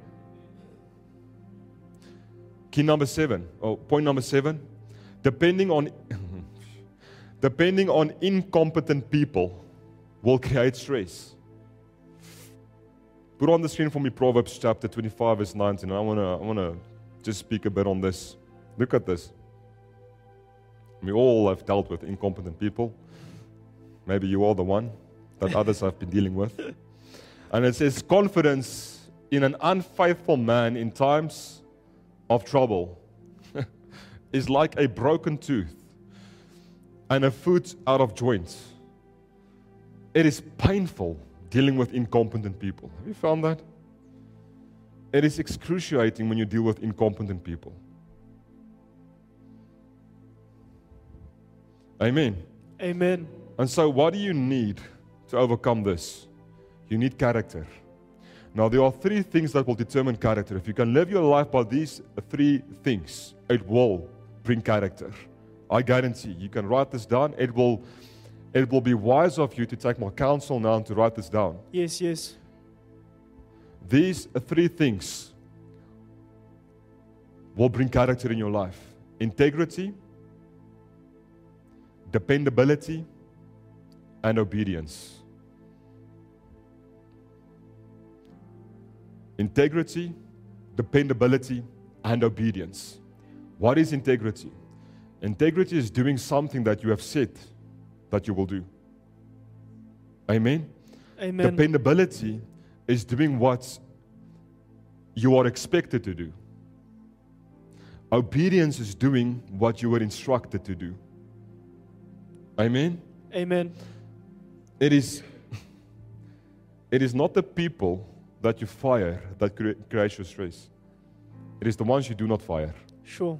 Key number 7, or point number 7, depending on depending on incompetent people will create stress. Put on the screen for me Proverbs chapter 25 verse 19. I want to just speak a bit on this. Look at this. We all have dealt with incompetent people. Maybe you are the one that others have been dealing with. And it says, confidence in an unfaithful man in times of trouble is like a broken tooth and a foot out of joint. It is painful dealing with incompetent people. Have you found that? It is excruciating when you deal with incompetent people. Amen. Amen. And so what do you need to overcome this? You need character. Now there are 3 things that will determine character. If you can live your life by these 3 things, it will bring character. I guarantee. You can write this down. It will be wise of you to take my counsel now and to write this down. Yes, yes. These 3 things will bring character in your life. Integrity, dependability, and obedience. Integrity, dependability, and obedience. What is integrity? Integrity is doing something that you have said that you will do. Amen? Amen. Dependability is doing what you are expected to do. Obedience is doing what you were instructed to do. Amen? Amen. It is not the people that you fire that creates your stress. It is the ones you do not fire. Sure.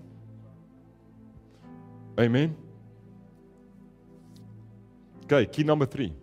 Amen? Okay, key number 3.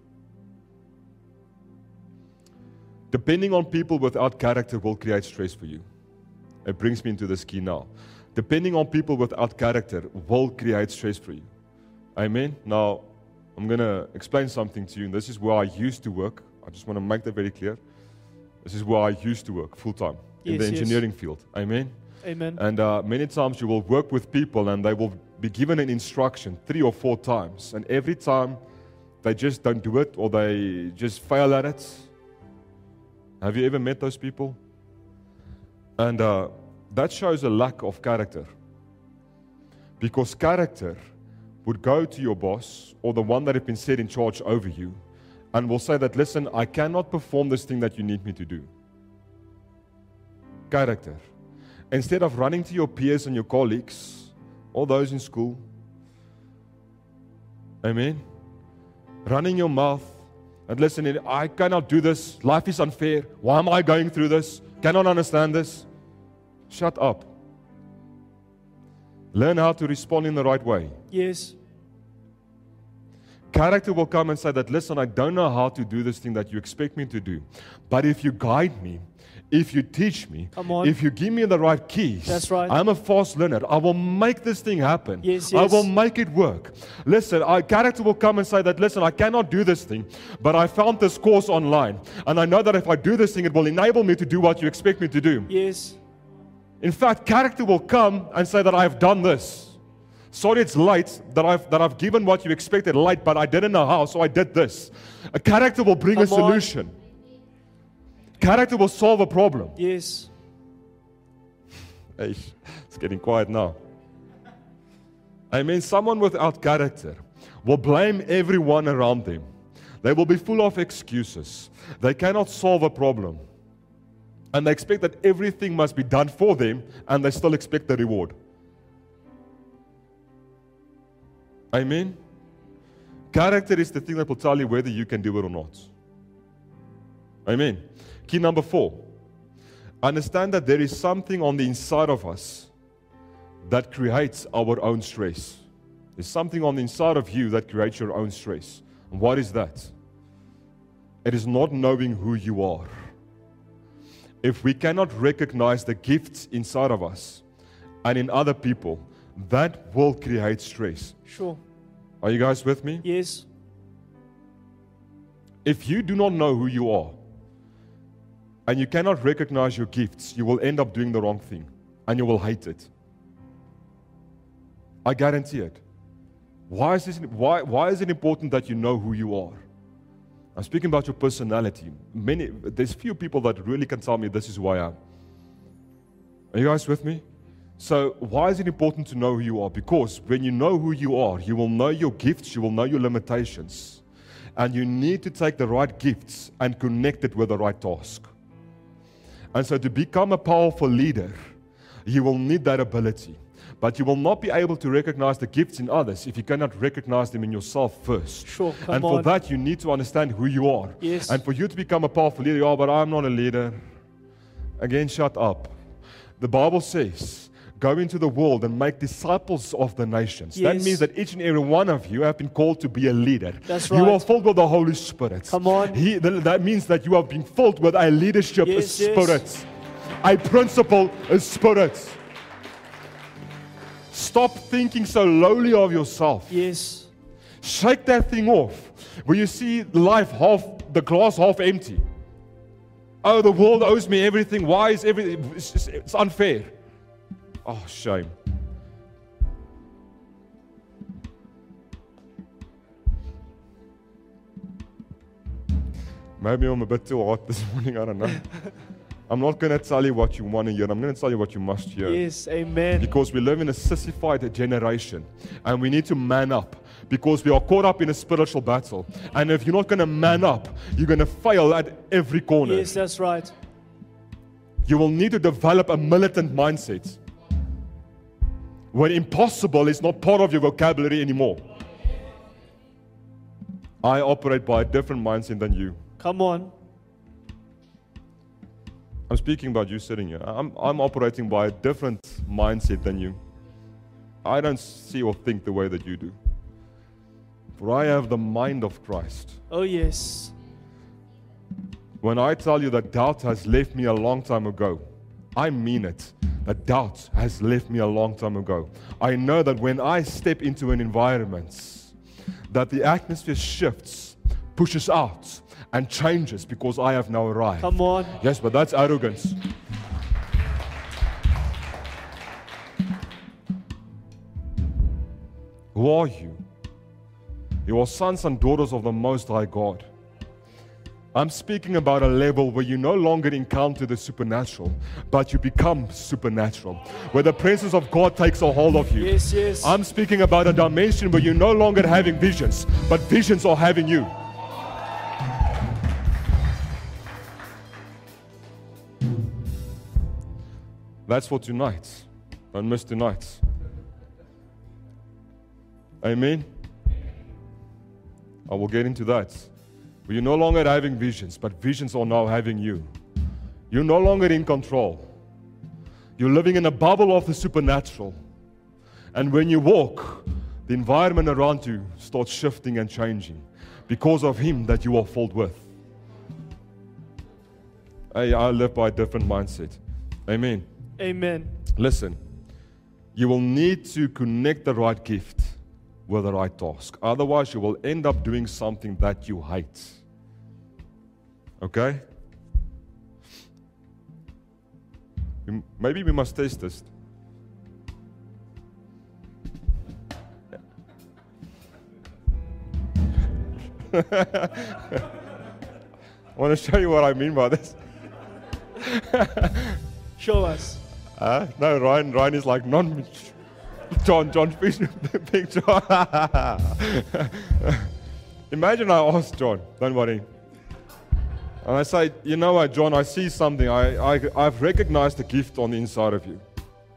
Depending on people without character will create stress for you. It brings me into this key now. Depending on people without character will create stress for you. Amen? Now, I'm going to explain something to you. And this is where I used to work. I just want to make that very clear. This is where I used to work full-time in the engineering field. Amen? Amen. And many times you will work with people and they will be given an instruction 3 or 4 times. And every time they just don't do it or they just fail at it. Have you ever met those people? And that shows a lack of character. Because character would go to your boss or the one that has been set in charge over you and will say that, listen, I cannot perform this thing that you need me to do. Character. Instead of running to your peers and your colleagues, all those in school, amen, running your mouth and listen, I cannot do this, life is unfair, why am I going through this, cannot understand this. Shut up. Learn how to respond in the right way. Yes. Character will come and say that, listen, I don't know how to do this thing that you expect me to do. But if you guide me, if you teach me, if you give me the right keys, that's right. I'm a fast learner. I will make this thing happen. Yes, I yes. will make it work. Listen, character will come and say that, listen, I cannot do this thing, but I found this course online. And I know that if I do this thing, it will enable me to do what you expect me to do. Yes. In fact, character will come and say that I've done this. Sorry, it's late, that I've given what you expected late, but I didn't know how, so I did this. A character will bring a solution. Character will solve a problem. Yes. Hey, it's getting quiet now. I mean, someone without character will blame everyone around them. They will be full of excuses. They cannot solve a problem. And they expect that everything must be done for them, and they still expect the reward. Amen? Character is the thing that will tell you whether you can do it or not. Amen? Key number 4. Understand that there is something on the inside of us that creates our own stress. There's something on the inside of you that creates your own stress. And what is that? It is not knowing who you are. If we cannot recognize the gifts inside of us and in other people, that will create stress. Sure. Are you guys with me? Yes. If you do not know who you are and you cannot recognize your gifts, you will end up doing the wrong thing and you will hate it. I guarantee it. Why is it important that you know who you are? I'm speaking about your personality. There's few people that really can tell me this is who I am. Are you guys with me? So why is it important to know who you are? Because when you know who you are, you will know your gifts, you will know your limitations. And you need to take the right gifts and connect it with the right task. And so to become a powerful leader, you will need that ability. But you will not be able to recognize the gifts in others if you cannot recognize them in yourself first. Sure, come and on. for that, you need to understand who you are. Yes. And for you to become a powerful leader, oh, but I'm not a leader. Again, shut up. The Bible says, go into the world and make disciples of the nations. Yes. That means that each and every one of you have been called to be a leader. That's You right. are filled with the Holy Spirit. Come on. That means that you have been filled with a leadership Yes, spirit. yes. A principle spirit. Stop thinking so lowly of yourself. Yes. Shake that thing off. When you see life the glass half empty. Oh, the world owes me everything. Why is everything? It's unfair. Oh, shame. Maybe I'm a bit too hot this morning, I don't know. I'm not going to tell you what you want to hear. I'm going to tell you what you must hear. Yes. Amen. Because we live in a sissified generation and we need to man up because we are caught up in a spiritual battle. And if you're not going to man up, you're going to fail at every corner. Yes, that's right. You will need to develop a militant mindset when impossible is not part of your vocabulary anymore. I operate by a different mindset than you. Come on. I'm speaking about you sitting here. I'm operating by a different mindset than you. I don't see or think the way that you do. For I have the mind of Christ. Oh, yes. When I tell you that doubt has left me a long time ago, I mean it. That doubt has left me a long time ago. I know that when I step into an environment, that the atmosphere shifts, pushes out, and changes because I have now arrived. Come on. Yes, but that's arrogance. Who are you? You are sons and daughters of the Most High God. I'm speaking about a level where you no longer encounter the supernatural, but you become supernatural, where the presence of God takes a hold of you. Yes, yes. I'm speaking about a dimension where you're no longer having visions, but visions are having you. That's for tonight. Don't miss tonight. Amen? I will get into that. But you're no longer having visions, but visions are now having you. You're no longer in control. You're living in a bubble of the supernatural. And when you walk, the environment around you starts shifting and changing because of Him that you are filled with. Hey, I live by a different mindset. Amen. Amen. Listen, you will need to connect the right gift with the right task. Otherwise, you will end up doing something that you hate. Okay? Maybe we must test this. I want to show you what I mean by this. Show us. No, Ryan is like John, big John. Imagine I ask John, don't worry. And I say, you know what, John, I see something. I've recognized the gift on the inside of you.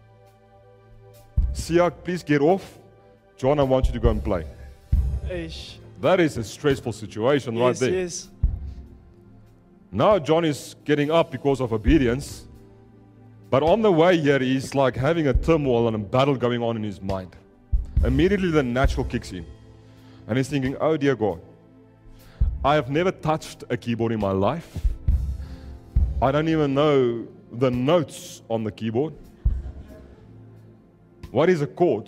Siak, please get off. John, I want you to go and play. Eish. That is a stressful situation right Yes, there. yes. Now John is getting up because of obedience. But on the way here, he's like having a turmoil and a battle going on in his mind. Immediately the natural kicks in. And he's thinking, oh dear God, I have never touched a keyboard in my life. I don't even know the notes on the keyboard. What is a chord?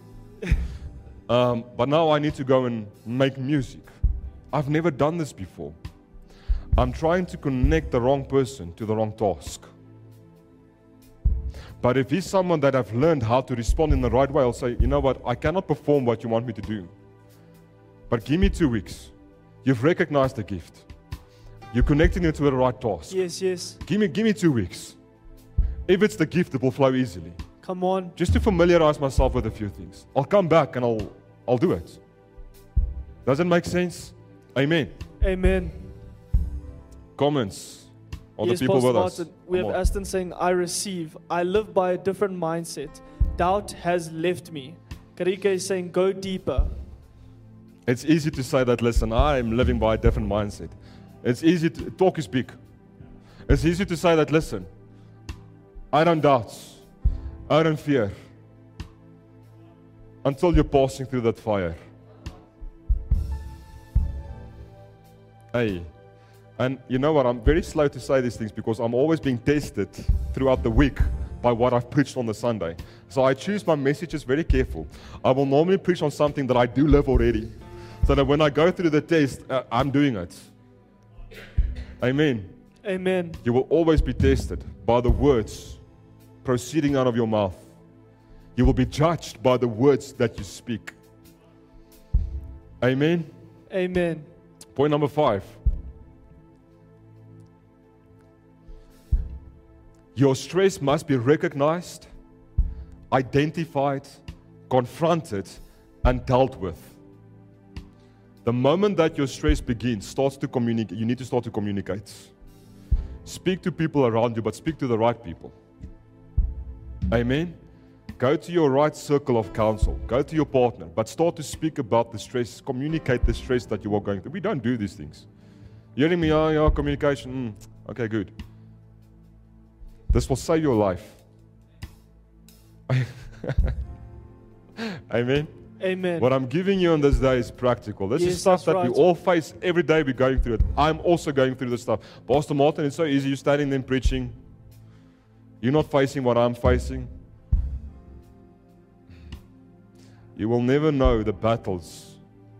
But now I need to go and make music. I've never done this before. I'm trying to connect the wrong person to the wrong task. But if he's someone that have learned how to respond in the right way, I'll say, you know what, I cannot perform what you want me to do. But give me 2 weeks. You've recognized the gift. You're connecting it to the right task. Yes, yes. Give me 2 weeks. If it's the gift, it will flow easily. Come on. Just to familiarize myself with a few things. I'll come back and I'll do it. Does it make sense? Amen. Amen. Comments on Yes, the people Pastor with us. Martin, we Come have on. Aston saying, I receive. I live by a different mindset. Doubt has left me. Karika is saying, go deeper. It's easy to say that, listen, I'm living by a different mindset. It's easy to, talk is big. It's easy to say that, listen, I don't doubt. I don't fear. Until you're passing through that fire. Hey. And you know what, I'm very slow to say these things because I'm always being tested throughout the week by what I've preached on the Sunday. So I choose my messages very careful. I will normally preach on something that I do live already. So that when I go through the test, I'm doing it. Amen. Amen. You will always be tested by the words proceeding out of your mouth. You will be judged by the words that you speak. Amen. Amen. Point number 5. Your stress must be recognized, identified, confronted, and dealt with. The moment that your stress begins, starts to communicate, you need to start to communicate. Speak to people around you, but speak to the right people. Amen. Go to your right circle of counsel. Go to your partner, but start to speak about the stress, communicate the stress that you are going through. We don't do these things. You hearing me? Yeah, communication. Okay, good. This will save your life. Amen. Amen. What I'm giving you on this day is practical. This Yes, is stuff that's that we right. all face every day. We're going through it. I'm also going through this stuff. Pastor Martin, it's so easy. You're standing there preaching. You're not facing what I'm facing. You will never know the battles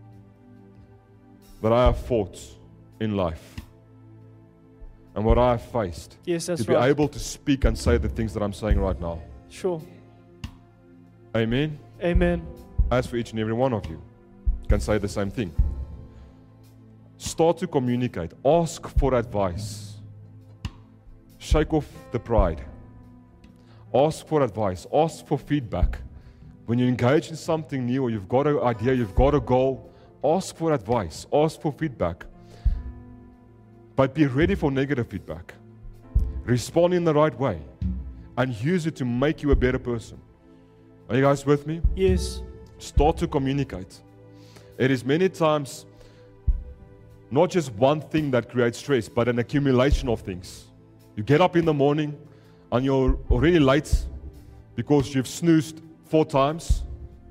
that I have fought in life and what I have faced Yes, that's to be right. able to speak and say the things that I'm saying right now. Sure. Amen. Amen. As for each and every one of you, can say the same thing. Start to communicate. Ask for advice. Shake off the pride. Ask for advice. Ask for feedback. When you engage in something new or you've got an idea, you've got a goal, ask for advice. Ask for feedback. But be ready for negative feedback. Respond in the right way and use it to make you a better person. Are you guys with me? Yes. Start to communicate. It is many times not just one thing that creates stress, but an accumulation of things. You get up in the morning and you're already late because you've snoozed 4 times,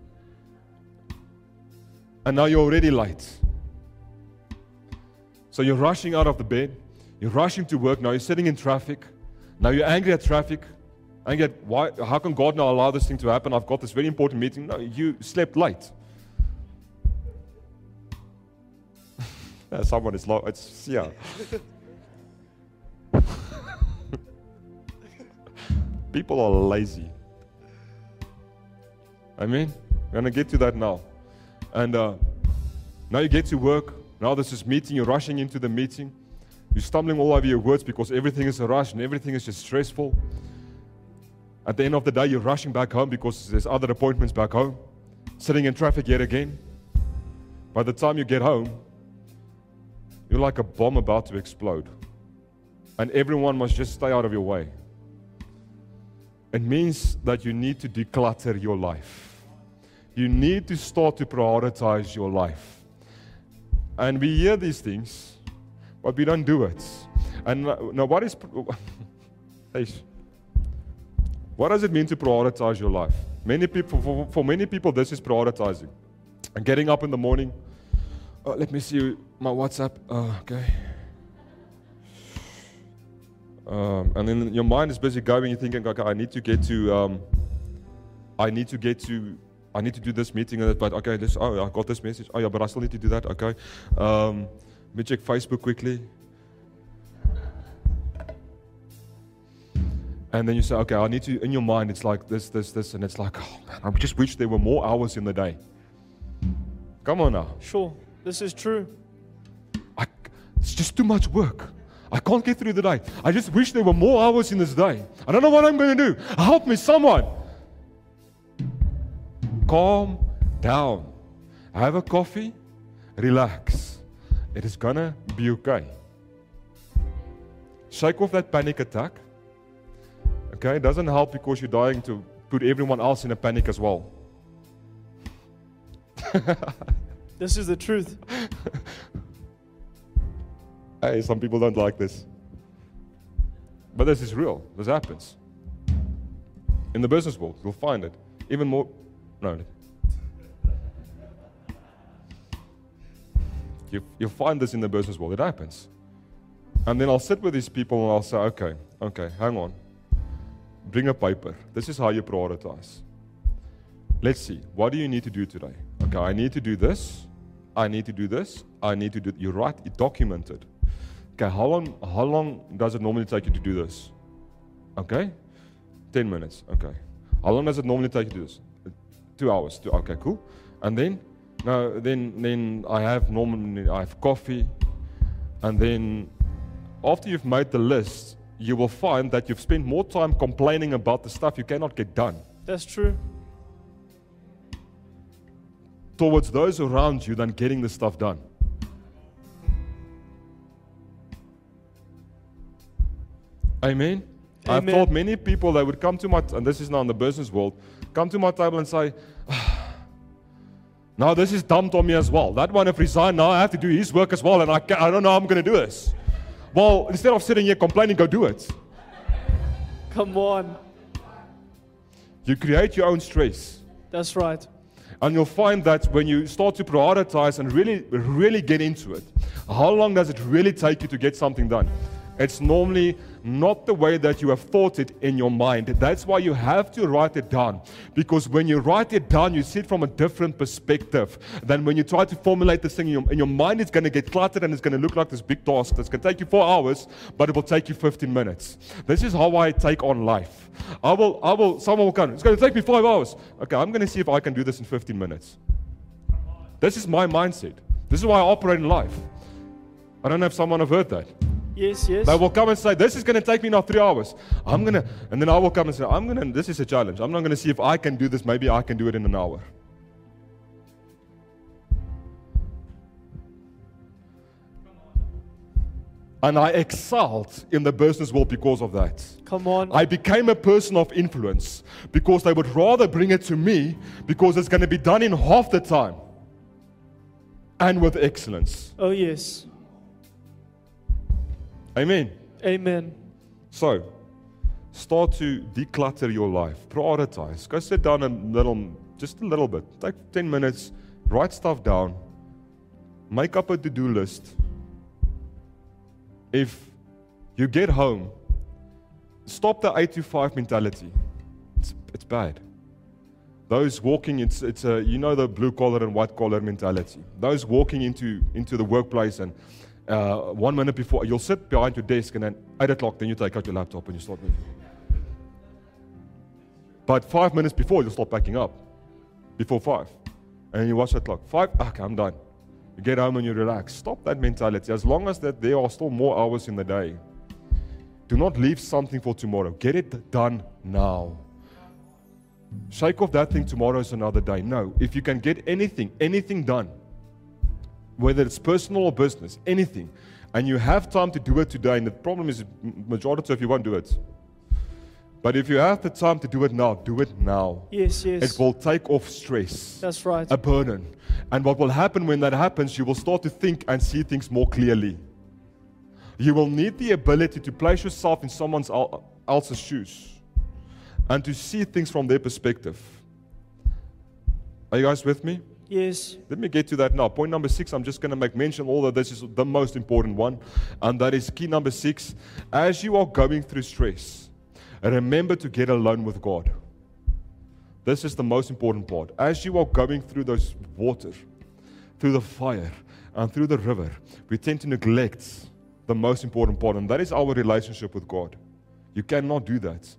and now you're already late. So you're rushing out of the bed, you're rushing to work, now you're sitting in traffic, now you're angry at traffic, angry at why, how can God now allow this thing to happen? I've got this very important meeting. No, you slept late. Someone is low, it's, yeah. People are lazy. I mean, we're going to get to that now. And now you get to work. Now there's this meeting. You're rushing into the meeting. You're stumbling all over your words because everything is a rush and everything is just stressful. At the end of the day, you're rushing back home because there's other appointments back home. Sitting in traffic yet again. By the time you get home, you're like a bomb about to explode. And everyone must just stay out of your way. It means that you need to declutter your life. You need to start to prioritize your life. And we hear these things, but we don't do it. And now what is... What does it mean to prioritize your life? Many people, for many people, this is prioritizing. And getting up in the morning, let me see my WhatsApp. Okay. And then your mind is busy going. You're thinking, okay, I need to do this meeting, but okay, I got this message. Oh yeah, but I still need to do that. Okay. Let me check Facebook quickly. And then you say, okay, I need to, in your mind, it's like this, and it's like, oh man, I just wish there were more hours in the day. Come on now. Sure, this is true. It's just too much work. I can't get through the day. I just wish there were more hours in this day. I don't know what I'm going to do. Help me, someone. Calm down. Have a coffee. Relax. It is going to be okay. Shake off that panic attack. Okay, it doesn't help because you're dying to put everyone else in a panic as well. This is the truth. Hey, some people don't like this. But this is real. This happens. In the business world, you'll find it. Even more. No. You'll find this in the business world. It happens. And then I'll sit with these people and I'll say, okay, hang on. Bring a paper. This is how you prioritize. Let's see. What do you need to do today? Okay, I need to do this. I need to do this. I need to do. You write. You document it. Okay, how long does it normally take you to do this? Okay, 10 minutes. Okay, how long does it normally take you to do this? 2 hours. Okay, cool. And then, then I have coffee, and then after you've made the list, you will find that you've spent more time complaining about the stuff you cannot get done. That's true. Towards those around you than getting the stuff done. Amen. I've told many people that would come to my, and this is now in the business world, come to my table and say, now this is dumped on me as well. That one have resigned, now I have to do his work as well, and I don't know how I'm going to do this. Well, instead of sitting here complaining, go do it. Come on. You create your own stress. That's right. And you'll find that when you start to prioritize and really get into it, how long does it really take you to get something done? It's normally not the way that you have thought it in your mind. That's why you have to write it down. Because when you write it down, you see it from a different perspective than when you try to formulate this thing in your mind. It's going to get cluttered and it's going to look like this big task that's going to take you 4 hours, but it will take you 15 minutes. This is how I take on life. Someone will come, it's going to take me 5 hours. Okay, I'm going to see if I can do this in 15 minutes. This is my mindset. This is why I operate in life. I don't know if someone have heard that. Yes. They will come and say, this is going to take me now 3 hours. And then I will come and say, this is a challenge. I'm not going to see if I can do this. Maybe I can do it in an hour. And I excelled in the business world because of that. Come on. I became a person of influence because they would rather bring it to me because it's going to be done in half the time and with excellence. Oh, yes. Amen. Amen. So, start to declutter your life. Prioritize. Go sit down just a little bit. Take 10 minutes. Write stuff down. Make up a to-do list. If you get home, stop the 8 to 5 mentality. It's bad. Those walking, it's the blue collar and white collar mentality. Those walking into the workplace and 1 minute before, you'll sit behind your desk and then 8 o'clock, then you take out your laptop and you start moving. But 5 minutes before, you'll start packing up. Before 5. And you watch the clock. 5, okay, I'm done. You get home and you relax. Stop that mentality. As long as that there are still more hours in the day, do not leave something for tomorrow. Get it done now. Shake off that thing, tomorrow is another day. No, if you can get anything done, whether it's personal or business, anything, and you have time to do it today, and the problem is majority of you won't do it. But if you have the time to do it now, do it now. Yes. It will take off stress. That's right. A burden. And what will happen when that happens, you will start to think and see things more clearly. You will need the ability to place yourself in someone else's shoes and to see things from their perspective. Are you guys with me? Yes. Let me get to that now. Point number 6, I'm just going to make mention, although this is the most important one, and that is key number 6. As you are going through stress, remember to get alone with God. This is the most important part. As you are going through those water, through the fire, and through the river, we tend to neglect the most important part, and that is our relationship with God. You cannot do that.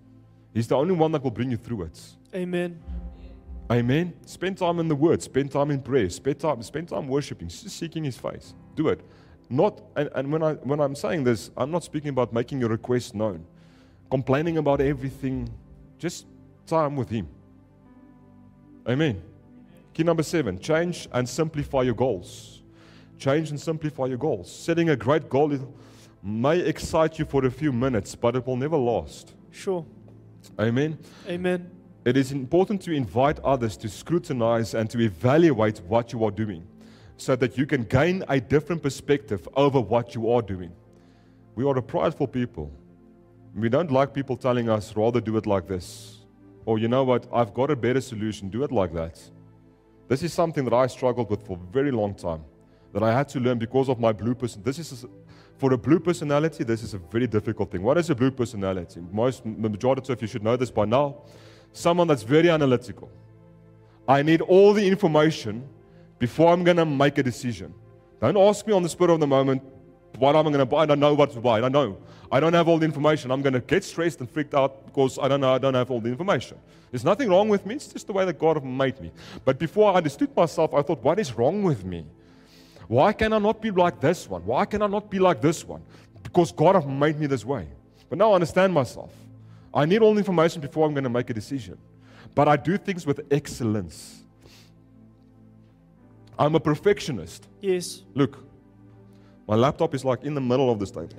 He's the only one that will bring you through it. Amen. Amen. Spend time in the Word. Spend time in prayer. Spend time worshiping, just seeking His face. Do it. Not. And when I'm saying this, I'm not speaking about making your request known, complaining about everything. Just time with Him. Amen. Key number 7: change and simplify your goals. Change and simplify your goals. Setting a great goal may excite you for a few minutes, but it will never last. Sure. Amen. Amen. It is important to invite others to scrutinize and to evaluate what you are doing so that you can gain a different perspective over what you are doing. We are a prideful people. We don't like people telling us, rather do it like this. Or, you know what, I've got a better solution, do it like that. This is something that I struggled with for a very long time, that I had to learn because of my blue personality. For a blue personality, this is a very difficult thing. What is a blue personality? The majority of you should know this by now. Someone that's very analytical. I need all the information before I'm going to make a decision. Don't ask me on the spur of the moment what I'm going to buy. I don't know what to buy. I don't know. I don't have all the information. I'm going to get stressed and freaked out because I don't know. I don't have all the information. There's nothing wrong with me. It's just the way that God made me. But before I understood myself, I thought, what is wrong with me? Why can I not be like this one? Why can I not be like this one? Because God has made me this way. But now I understand myself. I need all the information before I'm going to make a decision. But I do things with excellence. I'm a perfectionist. Yes. Look, my laptop is like in the middle of this table.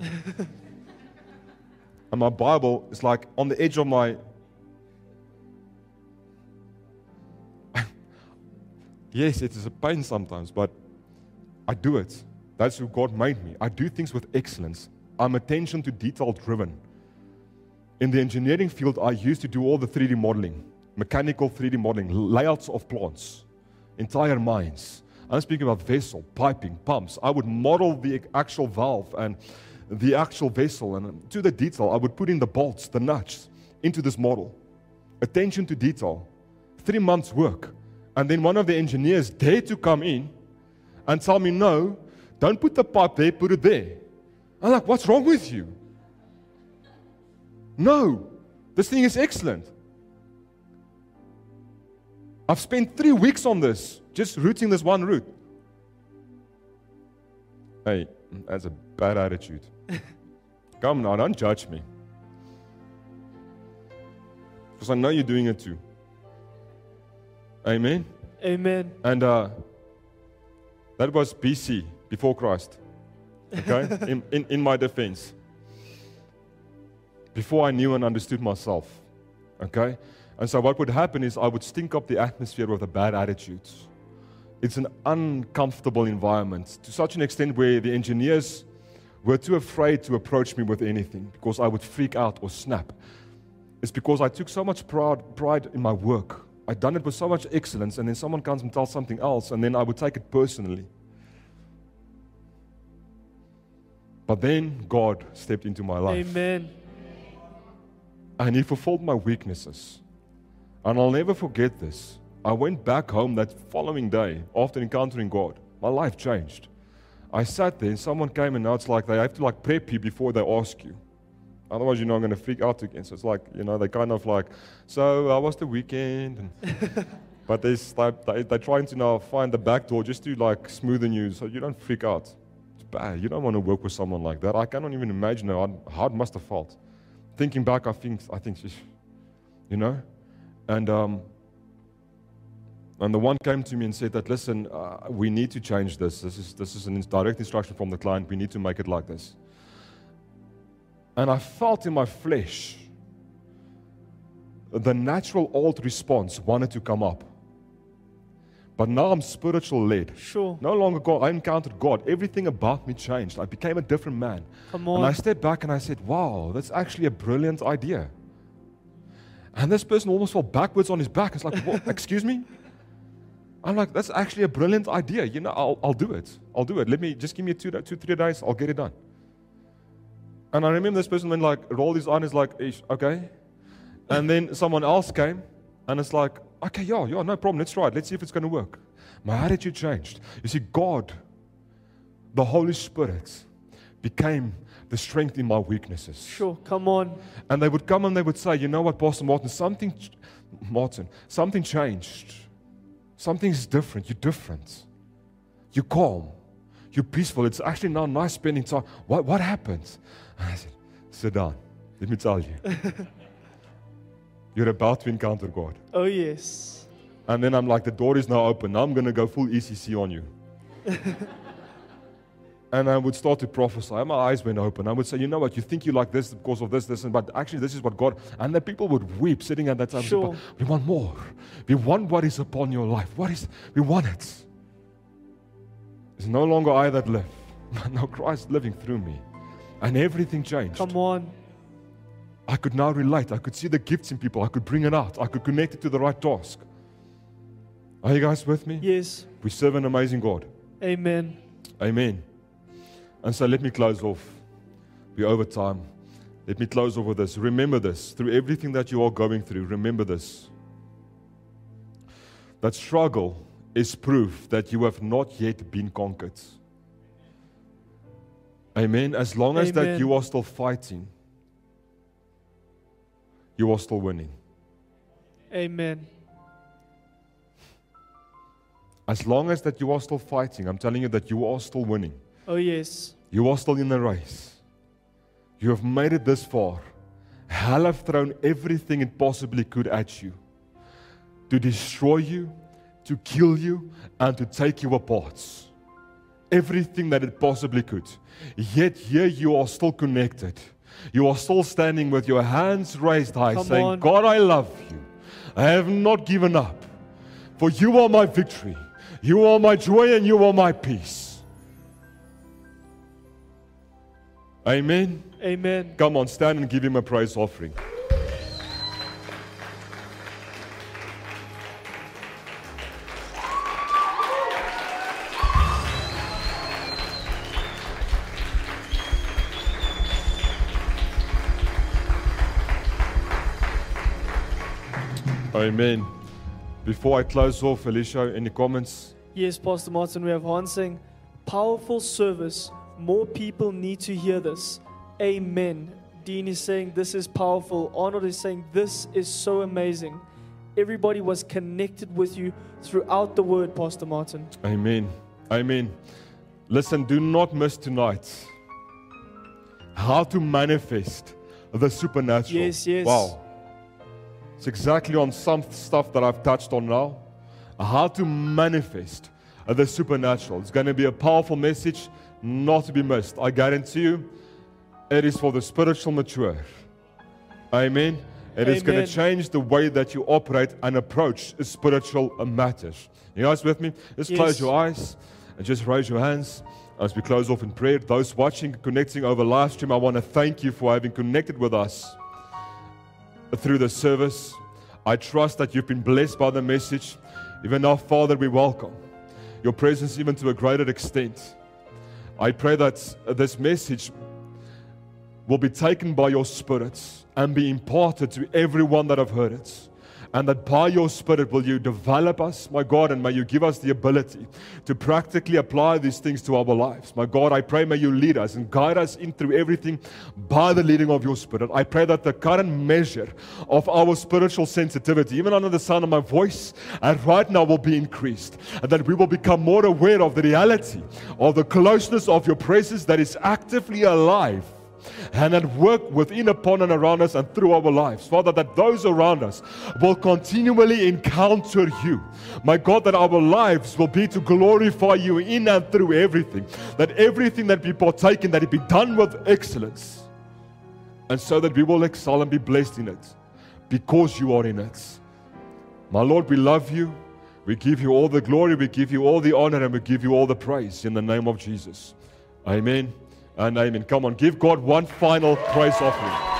And my Bible is like on the edge of my... Yes, it is a pain sometimes, but I do it. That's who God made me. I do things with excellence. I'm attention to detail driven. In the engineering field, I used to do all the 3D modeling, mechanical 3D modeling, layouts of plants, entire mines. I'm speaking about vessel, piping, pumps. I would model the actual valve and the actual vessel, and to the detail, I would put in the bolts, the nuts, into this model. Attention to detail. 3 months work. And then one of the engineers dared to come in and tell me, no, don't put the pipe there, put it there. I'm like, what's wrong with you? No, this thing is excellent. I've spent 3 weeks on this, just routing this one route. Hey, that's a bad attitude. Come now, don't judge me. Because I know you're doing it too. Amen? Amen. And that was BC, before Christ. Okay? in my defense. Before I knew and understood myself. Okay? And so what would happen is I would stink up the atmosphere with a bad attitude. It's an uncomfortable environment to such an extent where the engineers were too afraid to approach me with anything because I would freak out or snap. It's because I took so much pride in my work. I'd done it with so much excellence, and then someone comes and tells something else, and then I would take it personally. But then God stepped into my life. Amen. And He fulfilled my weaknesses. And I'll never forget this. I went back home that following day after encountering God. My life changed. I sat there and someone came, and now it's like they have to prep you before they ask you. Otherwise, I'm going to freak out again. So it's like, they kind of like, so how was the weekend? And but they're trying to now find the back door just to smoothen you so you don't freak out. It's bad. You don't want to work with someone like that. I cannot even imagine how it must have felt. Thinking back, I think, and the one came to me and said that, listen, we need to change this. This is an direct instruction from the client. We need to make it like this. And I felt in my flesh the natural old response wanted to come up. But now I'm spiritual led. Sure. No longer God. I encountered God. Everything about me changed. I became a different man. Come on. And I stepped back and I said, wow, that's actually a brilliant idea. And this person almost fell backwards on his back. It's like, what? Excuse me? I'm like, that's actually a brilliant idea. I'll do it. I'll do it. Just give me 2-3 days. I'll get it done. And I remember this person went rolled his eyes like, okay. And then someone else came, and it's like, okay, yeah, no problem. Let's try it. Let's see if it's going to work. My attitude changed. You see, God, the Holy Spirit, became the strength in my weaknesses. Sure. Come on. And they would come and they would say, you know what, Pastor Martin, something changed. Something's different. You're different. You're calm. You're peaceful. It's actually now nice spending time. What happened? And I said, sit down. Let me tell you. You're about to encounter God. Oh, yes. And then I'm like, the door is now open. Now I'm going to go full ECC on you. And I would start to prophesy. My eyes went open. I would say, you know what, you think you like this because of this, but actually this is what God, and the people would weep sitting at that time. Sure. We want more. We want what is upon your life. We want it. It's no longer I that live, but now Christ living through me. And everything changed. Come on. I could now relate. I could see the gifts in people. I could bring it out. I could connect it to the right task. Are you guys with me? Yes. We serve an amazing God. Amen. Amen. And so let me close off. We're over time. Let me close off with this. Remember this. Through everything that you are going through, remember this. That struggle is proof that you have not yet been conquered. Amen. As long as that Amen. you are still fighting, you are still winning. Amen. As long as that you are still fighting, I'm telling you that you are still winning. Oh, yes. You are still in the race. You have made it this far. Hell have thrown everything it possibly could at you to destroy you, to kill you, and to take you apart. Everything that it possibly could. Yet here you are still connected. You are still standing with your hands raised high, Come saying, on. God, I love you. I have not given up. For you are my victory. You are my joy and you are my peace. Amen. Amen. Come on, stand and give him a praise offering. Amen. Before I close off, Alicia, any comments? Yes, Pastor Martin, we have Hans saying, powerful service. More people need to hear this. Amen. Dean is saying, this is powerful. Arnold is saying, this is so amazing. Everybody was connected with you throughout the word, Pastor Martin. Amen. Amen. Listen, do not miss tonight how to manifest the supernatural. Yes, yes. Wow. It's exactly on some stuff that I've touched on now. How to manifest the supernatural. It's going to be a powerful message, not to be missed. I guarantee you, it is for the spiritual mature. Amen. It is going Amen. to change the way that you operate and approach spiritual matters. You guys with me? Just Yes. close your eyes and just raise your hands as we close off in prayer. Those watching, connecting over live stream, I want to thank you for having connected with us through the service. I trust that you've been blessed by the message. Even now, Father, we welcome your presence even to a greater extent. I pray that this message will be taken by your Spirit and be imparted to everyone that have heard it. And that by your Spirit will you develop us, my God, and may you give us the ability to practically apply these things to our lives. My God, I pray may you lead us and guide us in through everything by the leading of your Spirit. I pray that the current measure of our spiritual sensitivity, even under the sound of my voice, and right now will be increased. And that we will become more aware of the reality of the closeness of your presence that is actively alive and at work within, upon, and around us and through our lives. Father, that those around us will continually encounter you. My God, that our lives will be to glorify you in and through everything. That everything that we partake in, that it be done with excellence. And so that we will excel and be blessed in it because you are in it. My Lord, we love you. We give you all the glory. We give you all the honor and we give you all the praise in the name of Jesus. Amen and amen. Come on, give God one final praise offering.